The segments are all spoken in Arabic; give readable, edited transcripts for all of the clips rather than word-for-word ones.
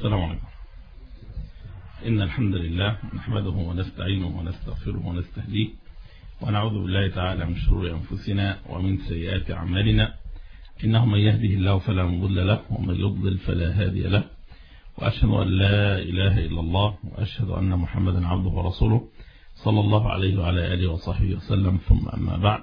السلام عليكم. إن الحمد لله نحمده ونستعينه ونستغفره ونستهديه ونعوذ بالله تعالى من شرور أنفسنا ومن سيئات أعمالنا، إنه من يهده الله فلا مضل له ومن يضلل فلا هادي له، وأشهد أن لا إله إلا الله وأشهد أن محمدا عبده ورسوله صلى الله عليه وعلى آله وصحبه وسلم. ثم أما بعد،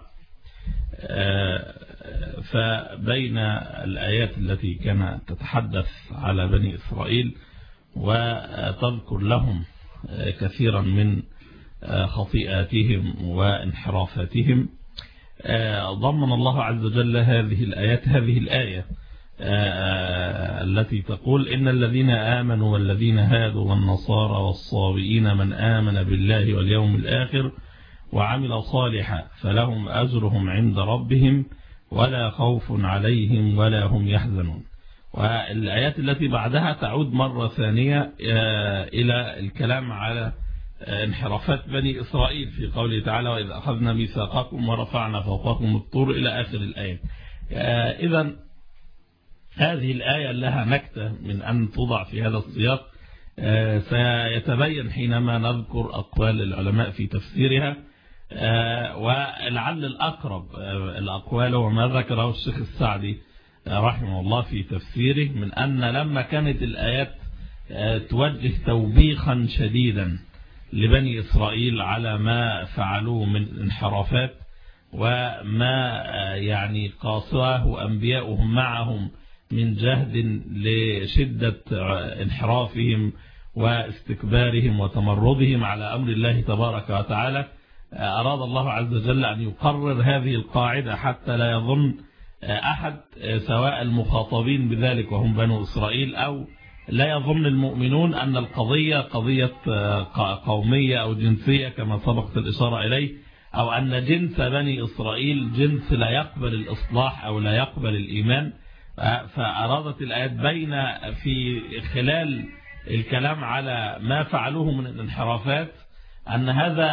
فبين الآيات التي كانت تتحدث على بني إسرائيل وتذكر لهم كثيرا من خطيئاتهم وانحرافاتهم، ضمن الله عز وجل هذه الآية التي تقول: إن الذين آمنوا والذين هادوا والنصارى والصابئين من آمن بالله واليوم الآخر وعمل صالحا فلهم أجرهم عند ربهم ولا خوف عليهم ولا هم يحزنون. والآيات التي بعدها تعود مرة ثانية إلى الكلام على انحرافات بني إسرائيل في قوله تعالى: وإذ أخذنا ميثاقكم ورفعنا فوقكم الطور إلى آخر الآية. إذن هذه الآية لها نكتة من أن توضع في هذا السياق، سيتبين حينما نذكر أقوال العلماء في تفسيرها، ولعل الأقرب الأقوال وما ذكره الشيخ السعدي رحمه الله في تفسيره من أن لما كانت الآيات توجه توبيخا شديدا لبني إسرائيل على ما فعلوه من انحرافات وما يعني قاسوه أنبياؤهم معهم من جهد لشدة انحرافهم واستكبارهم وتمردهم على أمر الله تبارك وتعالى، أراد الله عز وجل أن يقرر هذه القاعدة حتى لا يظن أحد سواء المخاطبين بذلك وهم بنو إسرائيل أو لا يظن المؤمنون أن القضية قضية قومية أو جنسية كما سبقت الإشارة إليه، أو أن جنس بني إسرائيل جنس لا يقبل الإصلاح أو لا يقبل الإيمان. فأرادت الآيات بين في خلال الكلام على ما فعلوه من الانحرافات أن هذا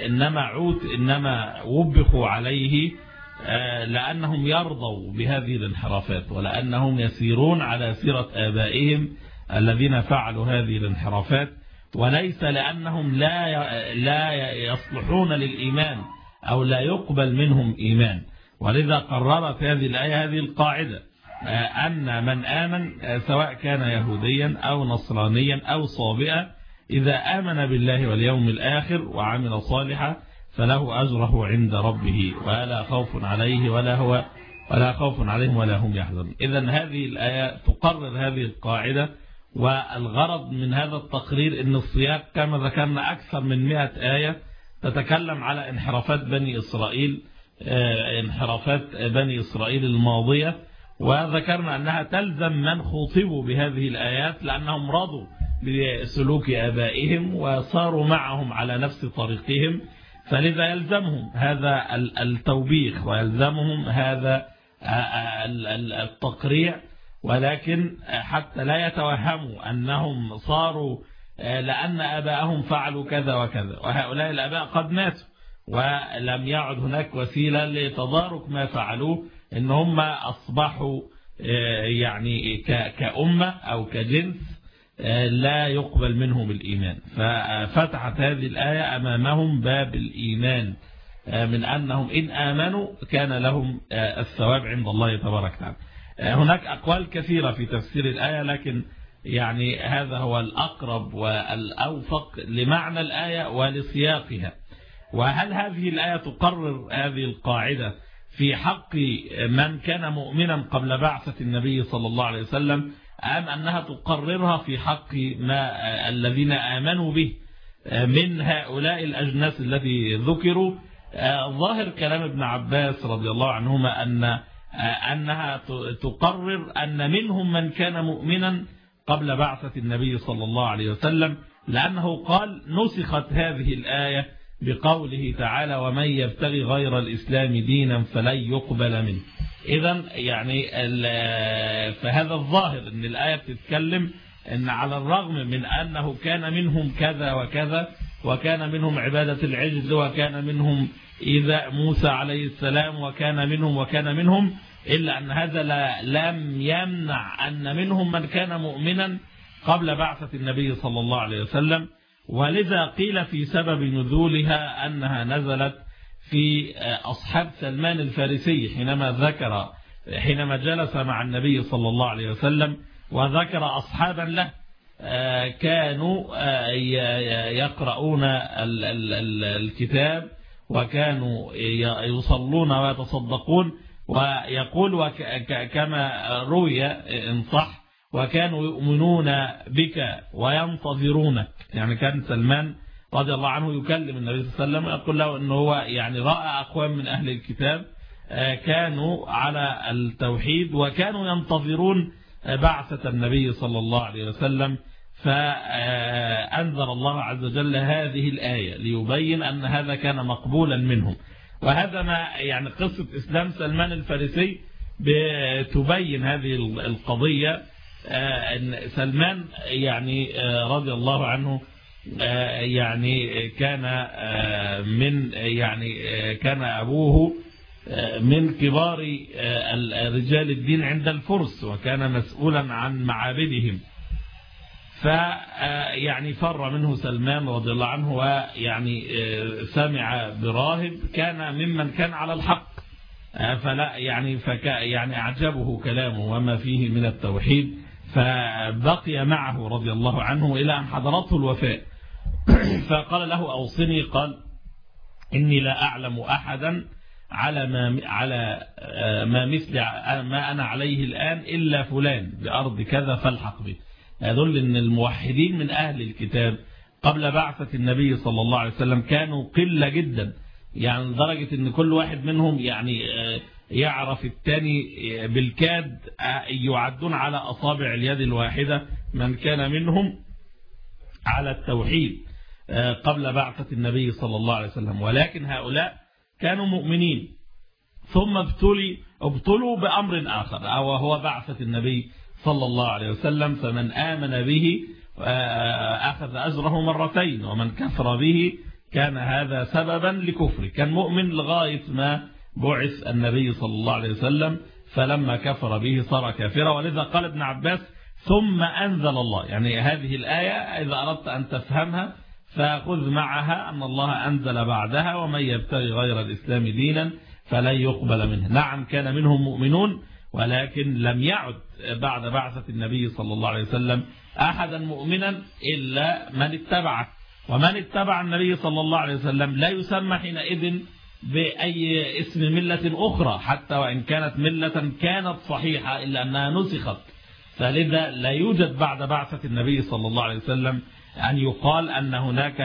إنما وبخوا عليه لأنهم يرضوا بهذه الانحرافات ولأنهم يسيرون على سيرة آبائهم الذين فعلوا هذه الانحرافات، وليس لأنهم لا يصلحون للإيمان أو لا يقبل منهم إيمان. ولذا قررت هذه الآية هذه القاعدة أن من آمن سواء كان يهوديا أو نصرانيا أو صابئا إذا آمن بالله واليوم الآخر وعمل صالحا فله أجره عند ربه ولا خوف عليه ولا خوف عليهم ولا هم يحزنون. إذن هذه الآية تقرر هذه القاعدة، والغرض من هذا التقرير أن السياق كما ذكرنا أكثر من 100 آية تتكلم على انحرافات بني إسرائيل الماضية، وذكرنا أنها تلزم من خوطبوا بهذه الآيات لأنهم رضوا بسلوك آبائهم وصاروا معهم على نفس طريقهم، فلذا يلزمهم هذا التوبيخ ويلزمهم هذا التقريع، ولكن حتى لا يتوهموا أنهم صاروا لأن آبائهم فعلوا كذا وكذا، وهؤلاء الآباء قد ماتوا ولم يعد هناك وسيلة لتدارك ما فعلوه، إن هم أصبحوا يعني كأمة أو كجنس لا يقبل منهم الإيمان. ففتحت هذه الآية أمامهم باب الإيمان من أنهم إن آمنوا كان لهم الثواب عند الله تبارك وتعالى. هناك أقوال كثيرة في تفسير الآية، لكن يعني هذا هو الأقرب والأوفق لمعنى الآية ولسياقها. وهل هذه الآية تقرر هذه القاعدة في حق من كان مؤمنا قبل بعثة النبي صلى الله عليه وسلم، أم أنها تقررها في حق الذين آمنوا به من هؤلاء الأجناس التي ذكروا؟ ظاهر كلام ابن عباس رضي الله عنهما أنها تقرر أن منهم من كان مؤمنا قبل بعثة النبي صلى الله عليه وسلم، لأنه قال: نسخت هذه الآية بقوله تعالى: ومن يبتغي غير الإسلام دينا فلن يقبل منه. إذن يعني فهذا الظاهر أن الآية بتتكلم أن على الرغم من أنه كان منهم كذا وكذا، وكان منهم عبادة العجل، وكان منهم إيذاء موسى عليه السلام، وكان منهم إلا أن هذا لم يمنع أن منهم من كان مؤمنا قبل بعثة النبي صلى الله عليه وسلم. ولذا قيل في سبب نزولها أنها نزلت في أصحاب سلمان الفارسي حينما جلس مع النبي صلى الله عليه وسلم وذكر أصحابا له كانوا يقرؤون الكتاب وكانوا يصلون ويتصدقون، ويقول كما روي إن صح وكانوا يؤمنون بك وينتظرونك. يعني كان سلمان رضي الله عنه يكلم النبي صلى الله عليه وسلم ويقول له أنه هو يعني رأى أقوام من أهل الكتاب كانوا على التوحيد وكانوا ينتظرون بعثة النبي صلى الله عليه وسلم. فأنزل الله عز وجل هذه الآية ليبين أن هذا كان مقبولا منهم. وهذا ما يعني قصة إسلام سلمان الفارسي بتبين هذه القضية. أن سلمان يعني رضي الله عنه يعني كان أبوه من كبار رجال الدين عند الفرس وكان مسؤولا عن معابدهم. فيعني فر منه سلمان رضي الله عنه ويعني سمع براهب كان ممن كان على الحق، فلا يعني أعجبه كلامه وما فيه من التوحيد، فبقي معه رضي الله عنه إلى أن حضرته الوفاة. فقال له أوصني، قال إني لا أعلم أحدا على ما مثل ما أنا عليه الآن إلا فلان بأرض كذا فالحق به. يدل أن الموحدين من أهل الكتاب قبل بعثة النبي صلى الله عليه وسلم كانوا قلة جدا، يعني لدرجة أن كل واحد منهم يعني يعرف الثاني بالكاد، يعدون على أصابع اليد الواحدة من كان منهم على التوحيد قبل بعثة النبي صلى الله عليه وسلم. ولكن هؤلاء كانوا مؤمنين ثم ابتلوا بأمر آخر وهو بعثة النبي صلى الله عليه وسلم. فمن آمن به أخذ أجره مرتين، ومن كفر به كان هذا سببا لكفره. كان مؤمن لغاية ما بعث النبي صلى الله عليه وسلم، فلما كفر به صار كافرا. ولذا قال ابن عباس ثم أنزل الله، يعني هذه الآية إذا أردت أن تفهمها فخذ معها أن الله أنزل بعدها ومن يبتغي غير الإسلام دينا فلن يقبل منه. نعم كان منهم مؤمنون، ولكن لم يعد بعد بعثة النبي صلى الله عليه وسلم أحدا مؤمنا إلا من اتبعه. ومن اتبع النبي صلى الله عليه وسلم لا يسمى حينئذ بأي اسم ملة أخرى، حتى وإن كانت ملة كانت صحيحة إلا أنها نسخت. فلذا لا يوجد بعد بعثة النبي صلى الله عليه وسلم أن يقال أن هناك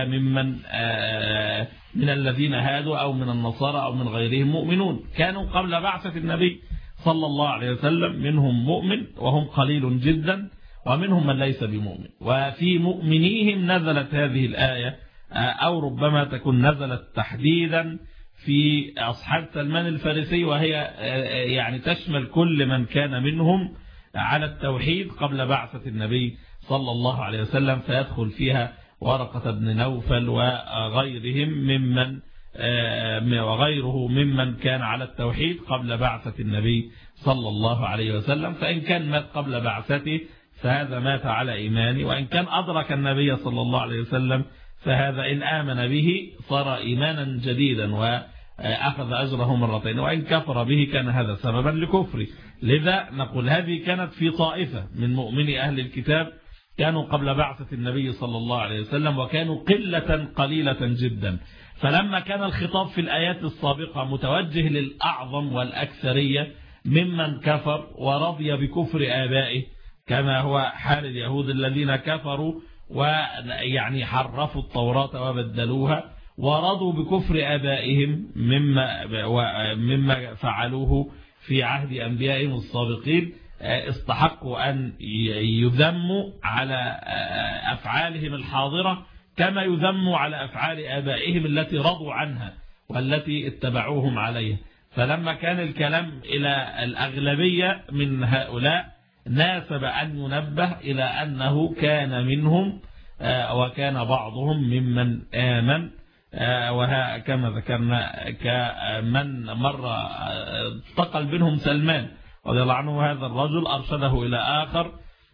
من الذين هادوا أو من النصارى أو من غيرهم مؤمنون. كانوا قبل بعثة النبي صلى الله عليه وسلم منهم مؤمن وهم قليل جدا، ومنهم من ليس بمؤمن. وفي مؤمنيهم نزلت هذه الآية، أو ربما تكون نزلت تحديدا في أصحاب سلمان الفارسي، وهي يعني تشمل كل من كان منهم على التوحيد قبل بعثة النبي صلى الله عليه وسلم. فيدخل فيها ورقة بن نوفل وغيره ممن كان على التوحيد قبل بعثة النبي صلى الله عليه وسلم. فإن كان مات قبل بعثته فهذا مات على إيمانه، وإن كان أدرك النبي صلى الله عليه وسلم فهذا إن آمن به صار إيمانا جديدا وأخذ أجره مرتين، وإن كفر به كان هذا سببا لكفره. لذا نقول هذه كانت في طائفة من مؤمني أهل الكتاب كانوا قبل بعثة النبي صلى الله عليه وسلم، وكانوا قليلة جدا. فلما كان الخطاب في الآيات السابقة متوجه للأعظم والأكثرية ممن كفر ورضي بكفر آبائه، كما هو حال اليهود الذين كفروا ويعني حرفوا التوراة وبدلوها ورضوا بكفر آبائهم مما فعلوه في عهد أنبيائهم السابقين، استحقوا أن يذموا على أفعالهم الحاضرة كما يذموا على أفعال آبائهم التي رضوا عنها والتي اتبعوهم عليها. فلما كان الكلام إلى الأغلبية من هؤلاء ناسب أن ينبه إلى أنه كان منهم وكان بعضهم ممن آمن، وكما ذكرنا كمن مرة انتقل بينهم سلمان رضي الله عنه، هذا الرجل أرشده إلى آخر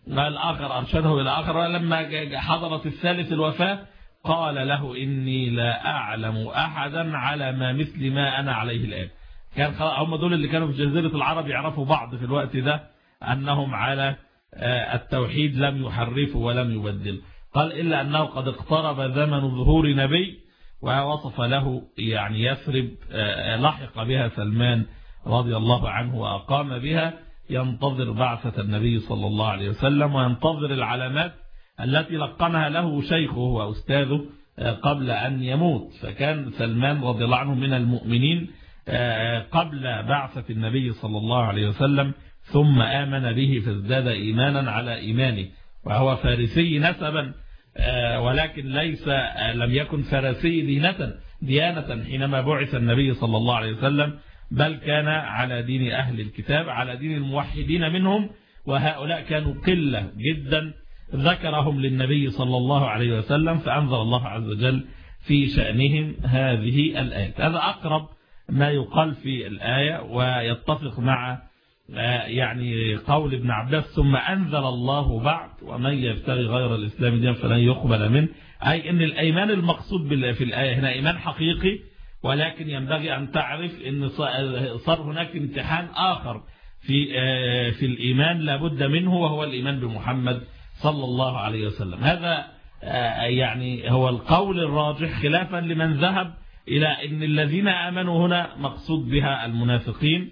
والآخر أرشده إلى آخر. ولما حضرت الثالث الوفاة قال له إني لا أعلم أحدا على ما مثل ما أنا عليه الآن. كان هم دول اللي كانوا في جزيرة العرب يعرفوا بعض في الوقت ده أنهم على التوحيد لم يحرفوا ولم يبدلوا. قال إلا أنه قد اقترب زمن ظهور نبي، ووصف له يعني يثرب لحق بها سلمان رضي الله عنه وأقام بها، ينتظر بعثة النبي صلى الله عليه وسلم وينتظر العلامات التي لقنها له شيخه وأستاذه قبل أن يموت. فكان سلمان رضي الله عنه من المؤمنين قبل بعثة النبي صلى الله عليه وسلم، ثم آمن به فازداد إيمانا على إيمانه، وهو فارسي نسبا ولكن لم يكن فارسي ديانة حينما بعث النبي صلى الله عليه وسلم، بل كان على دين أهل الكتاب، على دين الموحدين منهم، وهؤلاء كانوا قلة جدا ذكرهم للنبي صلى الله عليه وسلم، فأنزل الله عز وجل في شأنهم هذه الآية. هذا أقرب ما يقال في الآية، ويتفق مع يعني قول ابن عباس ثم أنزل الله بعد ومن يبتغي غير الإسلام دينا فلن يقبل منه، أي أن الإيمان المقصود في الآية هنا إيمان حقيقي، ولكن ينبغي أن تعرف أن صار هناك امتحان آخر في الإيمان لابد منه، وهو الإيمان بمحمد صلى الله عليه وسلم. هذا يعني هو القول الراجح خلافا لمن ذهب إلى أن الذين آمنوا هنا مقصود بها المنافقين،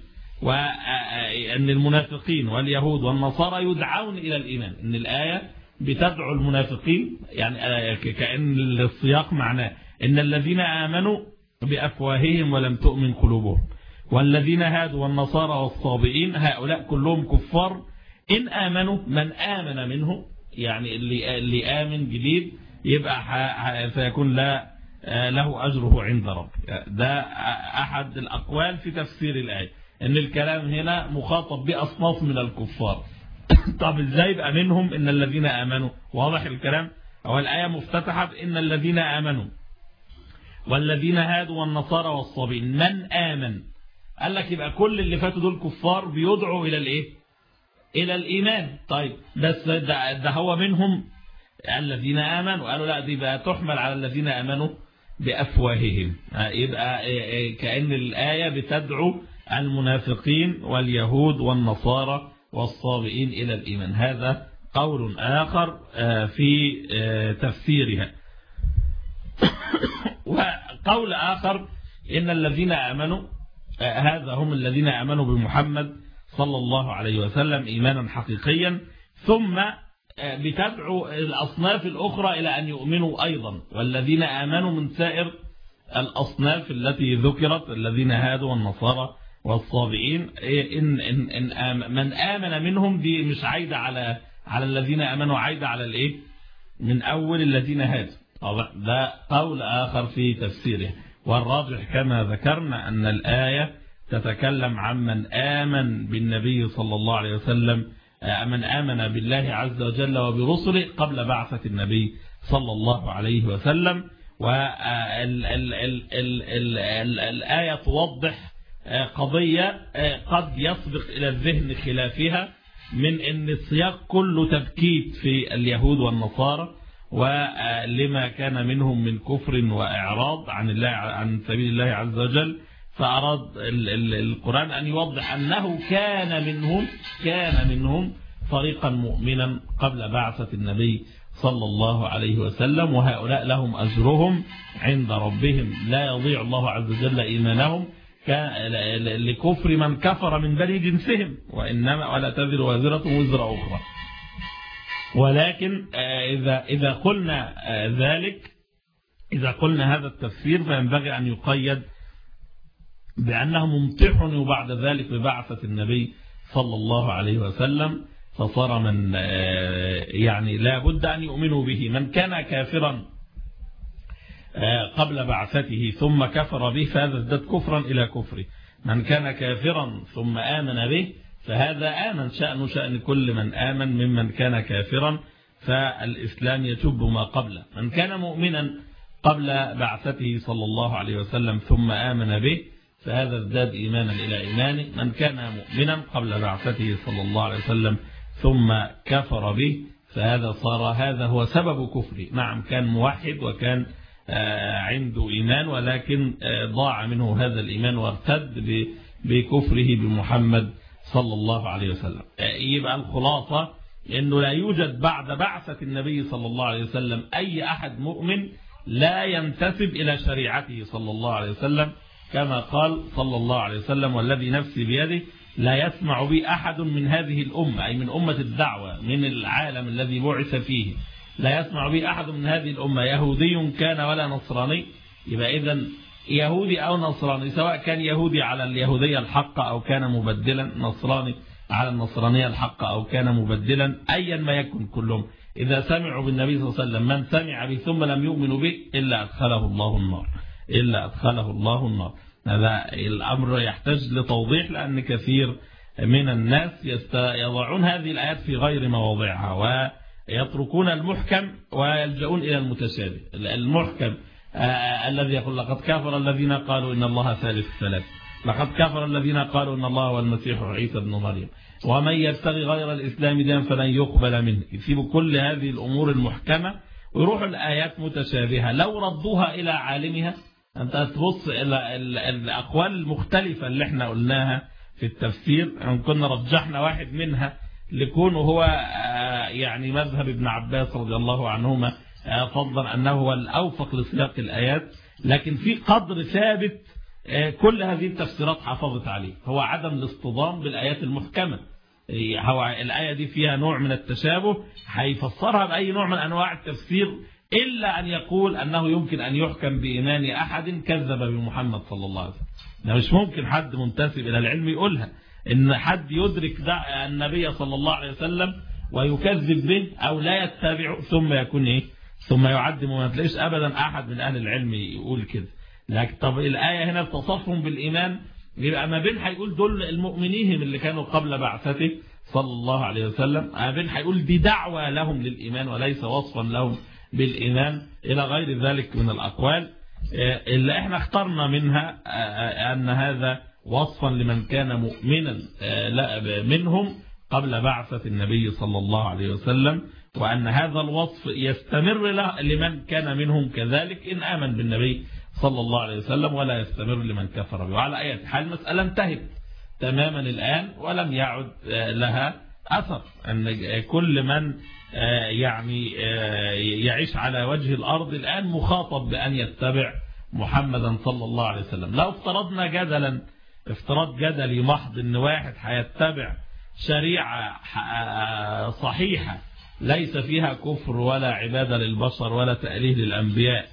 وأن المنافقين واليهود والنصارى يدعون إلى الإيمان، أن الآية بتدعو المنافقين، يعني كأن السياق معناه أن الذين آمنوا بأفواههم ولم تؤمن قلوبهم، والذين هادوا والنصارى والصابئين هؤلاء كلهم كفار، إن آمنوا من آمن منه، يعني اللي آمن جديد يبقى سيكون له أجره عند رب. ده أحد الأقوال في تفسير الآية، ان الكلام هنا مخاطب بأصناف من الكفار. طب ازاي يبقى منهم ان الذين آمنوا؟ واضح الكلام. هو الآية مفتتحة بإن الذين آمنوا والذين هادوا والنصارى والصابئين من آمن. قال لك يبقى كل اللي فاتوا دول كفار بيدعوا إلى الإيه؟ إلى الإيمان. طيب بس ده هو منهم الذين آمنوا، قالوا لا دي بقى تحمل على الذين آمنوا بأفواههم، يبقى كأن الآية بتدعو المنافقين واليهود والنصارى والصابئين إلى الإيمان. هذا قول آخر في تفسيرها. وقول آخر إن الذين آمنوا هذا هم الذين آمنوا بمحمد صلى الله عليه وسلم إيمانا حقيقيا، ثم بتدعو الأصناف الأخرى إلى أن يؤمنوا أيضا، والذين آمنوا من سائر الأصناف التي ذكرت، الذين هادوا والنصارى والصابئين، إن من آمن منهم دي مش عايدة على الذين آمنوا، عايدة على الإيه؟ من أول الذين هادوا. ده قول آخر في تفسيره. والراجح كما ذكرنا أن الآية تتكلم عن من آمن بالنبي صلى الله عليه وسلم، من آمن بالله عز وجل وبرسله قبل بعثة النبي صلى الله عليه وسلم. والآية توضح قضية قد يسبق إلى الذهن خلافها، من أن السياق كله تبكيت في اليهود والنصارى ولما كان منهم من كفر وإعراض عن سبيل الله عز وجل، فأراد القرآن أن يوضح أنه كان منهم فريقا مؤمنا قبل بعثة النبي صلى الله عليه وسلم، وهؤلاء لهم أجرهم عند ربهم لا يضيع الله عز وجل إيمانهم لكفر من كفر من بني جنسهم، ولا تزر وازرة وزر أخرى. ولكن إذا قلنا ذلك، إذا قلنا هذا التفسير فينبغي أن يقيد بأنه ممتحن بعد ذلك ببعثة النبي صلى الله عليه وسلم، فصار من يعني لا بد أن يؤمنوا به. من كان كافرا قبل بعثته ثم كفر به فهذا ازداد كفرا إلى كفره. من كان كافرا ثم آمن به فهذا آمن شأن كل من آمن ممن كان كافرا، فالإسلام يجب ما قبله. من كان مؤمنا قبل بعثته صلى الله عليه وسلم ثم آمن به فهذا ازداد إيمانا إلى إيمانه. من كان مؤمنا قبل بعثته صلى الله عليه وسلم ثم كفر به فهذا صار هذا هو سبب كفره. نعم كان موحد وكان عنده إيمان، ولكن ضاع منه هذا الإيمان وارتد بكفره بمحمد صلى الله عليه وسلم. يبقى الخلاصة أنه لا يوجد بعد بعثة النبي صلى الله عليه وسلم أي أحد مؤمن لا ينتسب إلى شريعته صلى الله عليه وسلم، كما قال صلى الله عليه وسلم: والذي نفسي بيده لا يسمع بي أحد من هذه الأمة، أي من أمة الدعوة من العالم الذي بعث فيه، لا يسمع بي أحد من هذه الأمة يهودي كان ولا نصراني. يبقى إذن يهودي أو نصراني، سواء كان يهودي على اليهودية الحق أو كان مبدلا، نصراني على النصرانية الحق أو كان مبدلا، أيا ما يكن كلهم إذا سمعوا بالنبي صلى الله عليه وسلم، من سمع به ثم لم يؤمنوا به إلا أدخله الله النار، إلا أدخله الله النار. هذا الأمر يحتاج لتوضيح، لأن كثير من الناس يضعون هذه الآيات في غير مواضعها ويتركون المحكم ويلجؤون إلى المتشابه. المحكم الذي يقول: لقد كفر الذين قالوا إن الله ثالث ثلاث، لقد كفر الذين قالوا إن الله هو المسيح عيسى ابن مريم، ومن يبتغي غير الإسلام دينا فلن يقبل منه. يسيبوا كل هذه الأمور المحكمة ويروحوا الآيات متشابهة. لو ردوها إلى عالمها، أنت تبص إلى الأقوال المختلفة اللي احنا قلناها في التفسير، كنا رجحنا واحد منها لكونه هو يعني مذهب ابن عباس رضي الله عنهما، فضلا أنه هو الأوفق لسياق الآيات، لكن في قدر ثابت كل هذه التفسيرات حافظت عليه، هو عدم الاصطدام بالآيات المحكمة. هو الآية دي فيها نوع من التشابه، هيفسرها بأي نوع من أنواع التفسير إلا أن يقول أنه يمكن أن يحكم بإيمان أحد كذب بمحمد صلى الله عليه وسلم. مش ممكن حد منتسب إلى العلم يقولها، إن حد يدرك النبي صلى الله عليه وسلم ويكذب به أو لا يتبعه ثم يكون إيه، ثم يعدم. ما تلاقيش أبدا أحد من أهل العلم يقول كده. لكن طب الآية هنا بتصفهم بالإيمان، يبقى ما بين هيقول دول المؤمنين اللي كانوا قبل بعثته صلى الله عليه وسلم، ما بين هيقول دي دعوة لهم للإيمان وليس وصفا لهم بالإيمان، إلى غير ذلك من الأقوال اللي احنا اخترنا منها أن هذا وصفا لمن كان مؤمنا منهم قبل بعثة النبي صلى الله عليه وسلم، وأن هذا الوصف يستمر لمن كان منهم كذلك إن آمن بالنبي صلى الله عليه وسلم، ولا يستمر لمن كفر به. وعلى أي حال المسألة انتهت تماما الآن ولم يعد لها أثر، أن كل من يعني يعيش على وجه الأرض الآن مخاطب بأن يتبع محمدا صلى الله عليه وسلم. لو افترضنا جدلا افتراض جدلي محض أن واحد هيتبع شريعة صحيحة ليس فيها كفر ولا عبادة للبشر ولا تأليه للأنبياء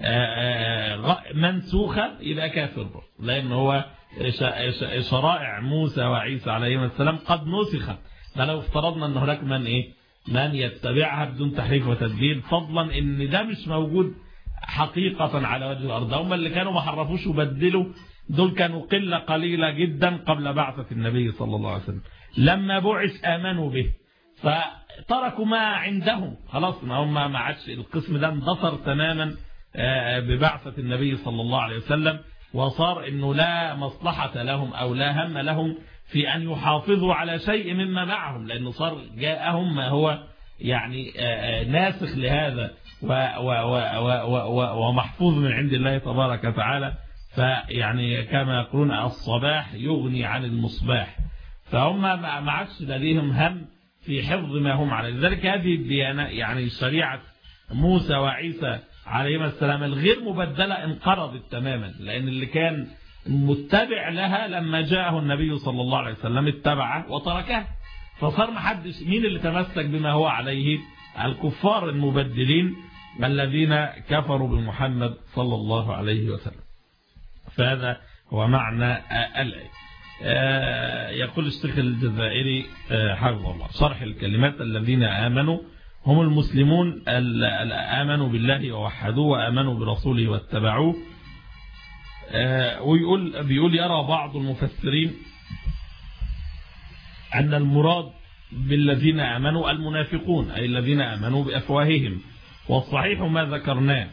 منسوخة، يبقى كافر، لأن هو شرائع موسى وعيسى عليهم السلام قد نسخت. فلو افترضنا أن هناك من يتبعها بدون تحريف وتدبير، فضلا ان ده مش موجود حقيقة على وجه الأرض. هم اللي كانوا ما حرفوش وبدلوا دول كانوا قلة قليلة جدا قبل بعثة النبي صلى الله عليه وسلم. لما بعث آمنوا به فتركوا ما عندهم، خلاص ما هم ما عادش، القسم ده اندثر تماما ببعثة النبي صلى الله عليه وسلم، وصار انه لا مصلحة لهم او لا هم لهم في أن يحافظوا على شيء مما معهم، لأنه صار جاءهم ما هو يعني ناسخ لهذا ومحفوظ من عند الله تبارك وتعالى. فيعني كما يقولون الصباح يغني عن المصباح، فهم ما عادش لديهم هم في حفظ ما هم عليه. لذلك هذه الديانة يعني شريعة موسى وعيسى عليهما السلام الغير مبدلة انقرضت تماما، لأن اللي كان متبع لها لما جاءه النبي صلى الله عليه وسلم اتبعه وتركه، فصار محدش. مين اللي تمسك بما هو عليه؟ الكفار المبدلين الذين كفروا بمحمد صلى الله عليه وسلم. فهذا هو معنى الآية. يقول الشيخ الجزائري حفظه الله: شرح الكلمات: الذين آمنوا هم المسلمون آمنوا بالله ووحدوه وآمنوا برسوله واتبعوه. بيقول يرى بعض المفسرين أن المراد بالذين آمنوا المنافقون، أي الذين آمنوا بأفواههم، والصحيح ما ذكرناه،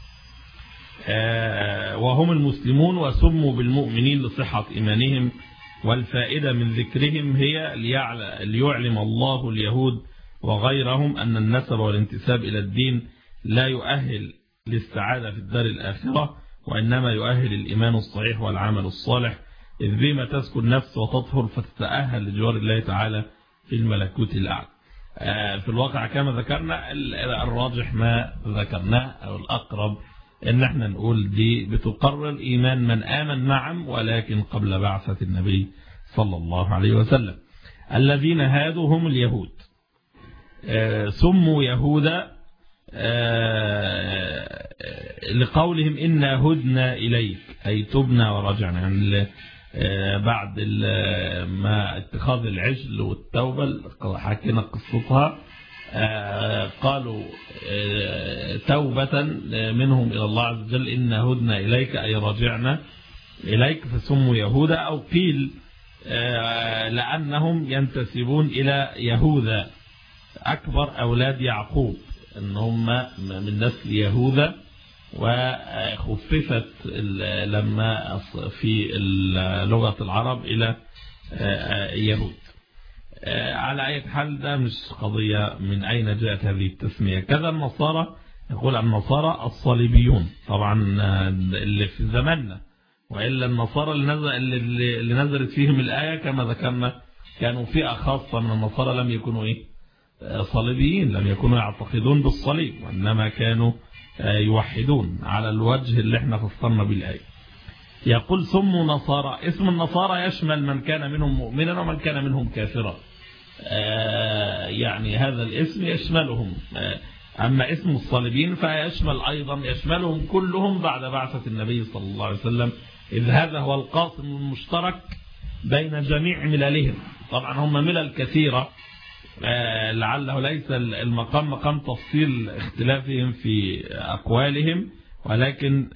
وهم المسلمون وسموا بالمؤمنين لصحة إيمانهم والفائدة من ذكرهم هي ليعلم الله اليهود وغيرهم أن النسب والانتساب إلى الدين لا يؤهل للسعادة في الدار الآخرة، وإنما يؤهل الإيمان الصحيح والعمل الصالح، إذ بما تسكن النفس وتطهر فتتأهل لجوار الله تعالى في الملكوت الأعلى. في الواقع كما ذكرنا الراجح ما ذكرناه أو الأقرب إن احنا نقول دي بتقرر إيمان من آمن نعم، ولكن قبل بعثة النبي صلى الله عليه وسلم. الذين هادوا هم اليهود، سموا يهودا لقولهم إنا هدنا إليك، أي تبنا ورجعنا، يعني بعد ما اتخاذ العجل والتوبة حكينا قصتها، قالوا توبة منهم إلى الله عز وجل إنا هدنا إليك أي رجعنا إليك، فسموا يهودا. أو قيل لأنهم ينتسبون إلى يهوذا أكبر أولاد يعقوب، إن هم من نسل يهوذا، وخففت لما في لغة العرب إلى يهود. على أي حال ده مش قضية من أين جاءت هذه التسمية. كذا النصارى، يقول النصارى الصليبيون طبعا اللي في زماننا، وإلا النصارى اللي نزلت فيهم الآية كما ذكرنا كانوا فئة خاصة من النصارى لم يكونوا صليبيين، لم يكونوا يعتقدون بالصليب، وإنما كانوا يوحدون على الوجه اللي احنا فسرنا بالآية. يقول سموا نصارى، اسم النصارى يشمل من كان منهم مؤمنا ومن كان منهم كافرا، يعني هذا الاسم يشملهم. أما اسم الصليبين فيشمل أيضا يشملهم كلهم بعد بعثة النبي صلى الله عليه وسلم، إذ هذا هو القاسم المشترك بين جميع مللهم. طبعا هم ملل كثيرة، لعله ليس المقام مقام تفصيل اختلافهم في أقوالهم، ولكن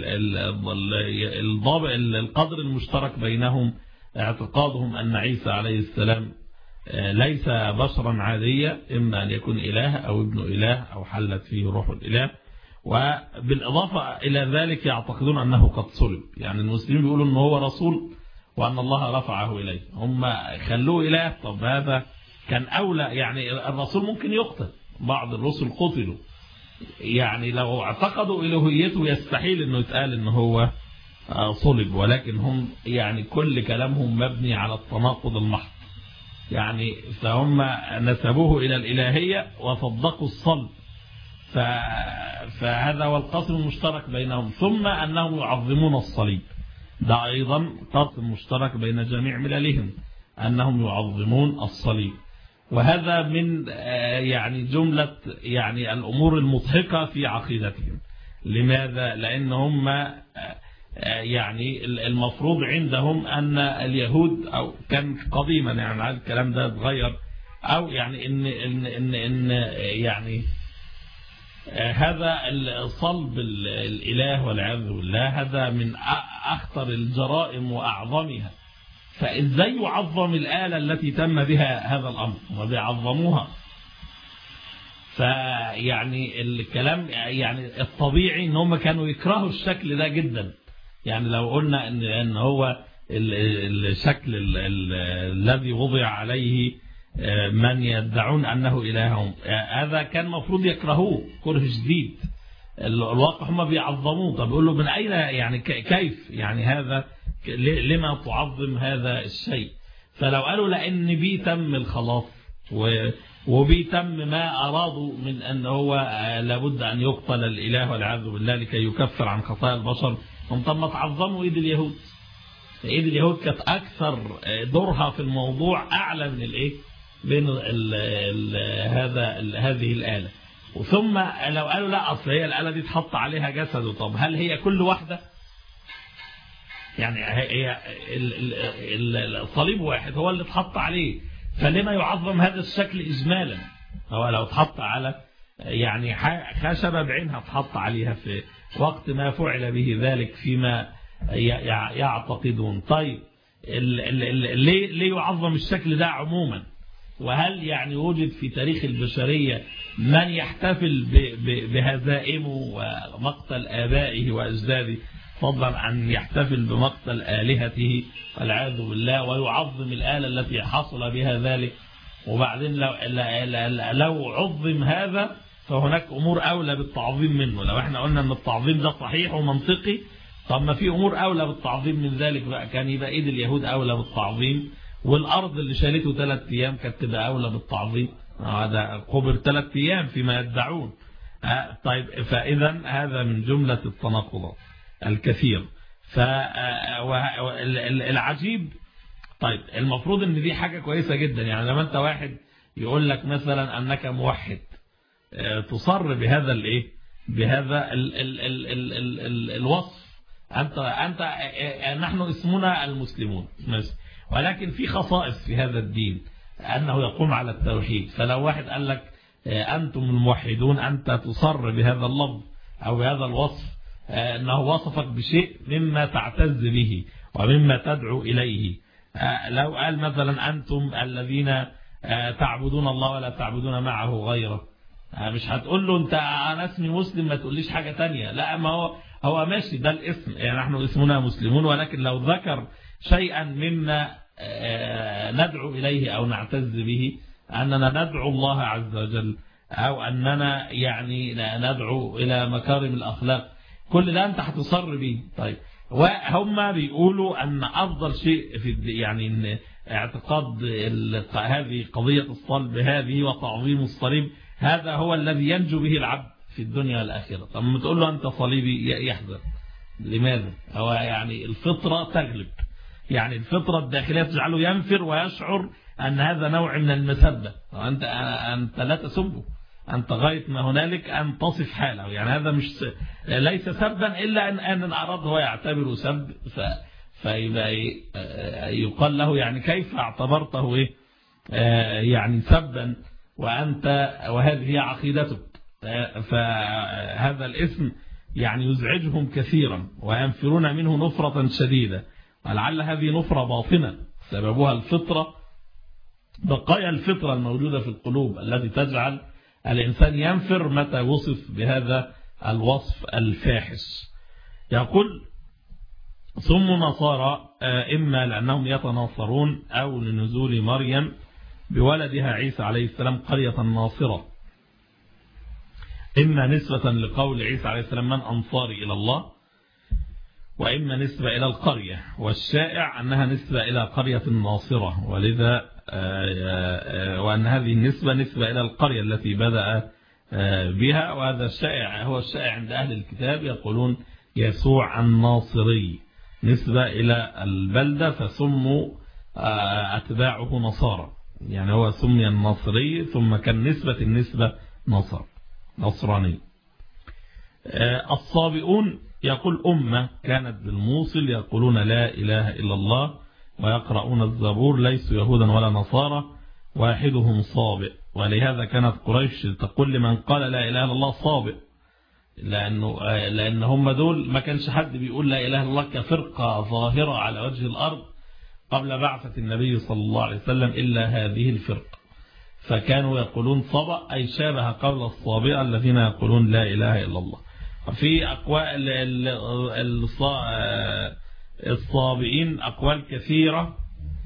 القدر المشترك بينهم اعتقادهم أن عيسى عليه السلام ليس بشرا عاديا، إما أن يكون إله أو ابن إله أو حلت فيه روح الإله. وبالإضافة إلى ذلك يعتقدون أنه قد صلب، يعني المسلمين بيقولوا أنه هو رسول وأن الله رفعه إليه، هم خلوه إله. طب هذا كان أولى، يعني الرسول ممكن يقتل، بعض الرسل قتلوا، يعني لو اعتقدوا إلهيته يستحيل أنه يتقال أنه هو صلب، ولكن هم يعني كل كلامهم مبني على التناقض المحض، يعني فهم نسبوه إلى الإلهية وصدقوا الصلب، فهذا هو القاسم المشترك بينهم. ثم أنهم يعظمون الصليب، ده أيضا قاسم مشترك بين جميع مللهم، أنهم يعظمون الصليب. وهذا من يعني جملة يعني الأمور المضحكة في عقيدتهم. لماذا؟ لأن هم يعني المفروض عندهم أن اليهود أو كان قديما، يعني الكلام ده اتغير، أو يعني إن يعني هذا صلب الإله والعياذ بالله هذا من أخطر الجرائم وأعظمها. فإزاي يعظم الآلة التي تم بها هذا الأمر وبيعظموها؟ فيعني الكلام يعني الطبيعي ان هم كانوا يكرهوا الشكل ده جدا. يعني لو قلنا ان هو الشكل الذي وضع عليه من يدعون انه الههم، هذا كان مفروض يكرهوه كره شديد. الواقع هم بيعظموه. طب يقول له من اين، يعني كيف، يعني هذا لما تعظم هذا الشيء؟ فلو قالوا لان بيه تم الخلاص وبيتم ما أرادوا من أن هو لابد أن يقتل الإله والعياذ بالله لكي يكفر عن خطايا البشر، هم طب تعظموا إيد اليهود. إيد اليهود كانت أكثر دورها في الموضوع أعلى من الإيه، بين هذه الآلة. وثم لو قالوا لا أصل هي الآلة دي تحط عليها جسد، طب هل هي كل واحدة؟ يعني هي الصليب واحد هو اللي تحط عليه، فلما يعظم هذا الشكل إجمالا؟ هو لو تحط على يعني خشبة بعينها تحط عليها في وقت ما فعل به ذلك فيما يعتقدون. طيب ليه يعظم الشكل ده عموما؟ وهل يعني وجد في تاريخ البشرية من يحتفل بهزائمه ومقتل آبائه وأجداده فضلا أن يحتفل بمقتل آلهته والعياذ بالله، ويعظم الآلة التي حصل بها ذلك. وبعدين لو عظم هذا فهناك أمور أولى بالتعظيم منه. لو احنا قلنا أن التعظيم ده صحيح ومنطقي، طب ما في أمور أولى بالتعظيم من ذلك بقى. كان يبقى إيد اليهود أولى بالتعظيم، والأرض اللي شالته 3 أيام كانت تبقى أولى بالتعظيم. هذا قبر 3 أيام فيما يدعون. طيب، فإذا هذا من جملة التناقضات الكثير. فالعجيب، طيب المفروض ان دي حاجة كويسة جدا. يعني لما انت واحد يقول لك مثلا انك موحد، تصر بهذا الايه، بهذا الوصف. انت نحن اسمنا المسلمون، ولكن في خصائص في هذا الدين انه يقوم على التوحيد. فلو واحد قال لك انتم الموحدون، انت تصر بهذا اللفظ او بهذا الوصف، انه وصفك بشيء مما تعتز به ومما تدعو اليه. لو قال مثلا أنتم الذين تعبدون الله ولا تعبدون معه غيره، مش هتقول له أنا اسمي مسلم ما تقوليش حاجة تانية. لا، ما هو ماشي، ده الاسم، يعني نحن اسمنا مسلمون، ولكن لو ذكر شيئا مما ندعو إليه أو نعتز به، أننا ندعو الله عز وجل، أو أننا يعني ندعو إلى مكارم الأخلاق، كل ده أنت هتصر به. طيب، وهم بيقولوا أن أفضل شيء في يعني إن اعتقاد هذه قضية الصلب هذه وتعظيم الصليب، هذا هو الذي ينجو به العبد في الدنيا والآخرة. طب ما تقول له أنت صليبي يحزن، لماذا؟ هو يعني الفطرة تغلب، يعني الفطرة الداخلية تجعله ينفر ويشعر أن هذا نوع من المسبة. أنت لا تسبه، أنت غاية ما هنالك أن تصف حاله. يعني هذا ليس سبا إلا أن أراد هو يعتبره سب، فيبقى يقال له يعني كيف اعتبرته يعني سبا وهذه هي عقيدتك. فهذا الاسم يعني يزعجهم كثيرا وينفرون منه نفرة شديدة، ولعل هذه نفرة باطنة سببها الفطرة، بقايا الفطرة الموجودة في القلوب التي تجعل الإنسان ينفر متى وصف بهذا الوصف الفاحش. يقول سموا نصارى إما لأنهم يتناصرون أو لنزول مريم بولدها عيسى عليه السلام قرية ناصرة، إما نسبة لقول عيسى عليه السلام من أنصاري إلى الله، وإما نسبة إلى القرية، والشائع أنها نسبة إلى قرية ناصرة، ولذا وأن هذه النسبة نسبة إلى القرية التي بدأ بها. وهذا الشائع هو الشائع عند أهل الكتاب، يقولون يسوع الناصري نسبة إلى البلدة، فسموا أتباعه نصارى. يعني هو سمي الناصري ثم كان النسبة نصراني. الصابئون يقول أمة كانت بالموصل يقولون لا إله إلا الله ويقرؤون الزبور، ليسوا يهودا ولا نصارى واحدهم صابئ. ولهذا كانت قريش تقول لمن قال لا إله إلا الله صابئ، لأن هم دول ما كانش حد بيقول لا إله إلا الله كفرقة ظاهرة على وجه الأرض قبل بعثة النبي صلى الله عليه وسلم إلا هذه الفرقة، فكانوا يقولون صبأ أي شابه قول الصابئة الذين يقولون لا إله إلا الله. في أقوال الصابئين أقوال كثيرة،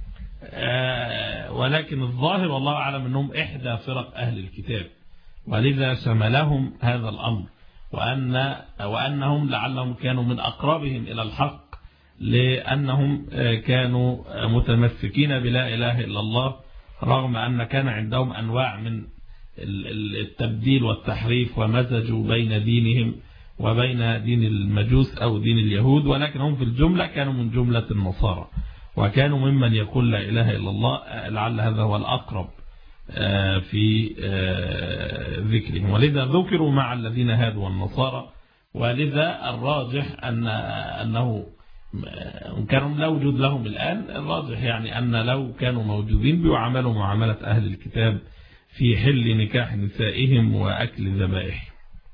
ولكن الظاهر والله أعلم أنهم إحدى فرق أهل الكتاب، ولذا شملهم هذا الأمر، وأنهم لعلهم كانوا من أقربهم إلى الحق، لأنهم كانوا متمسكين بلا إله إلا الله، رغم أن كان عندهم أنواع من التبديل والتحريف، ومزجوا بين دينهم وبين دين المجوس أو دين اليهود، ولكن هم في الجملة كانوا من جملة النصارى، وكانوا ممن يقول لا إله إلا الله. لعل هذا هو الأقرب في ذكرهم، ولذا ذكروا مع الذين هادوا النصارى. ولذا الراجح أنه كانوا لا وجود لهم الآن، الراجح يعني أن لو كانوا موجودين بيعاملوا معاملة أهل الكتاب في حل نكاح نسائهم وأكل ذبائحهم.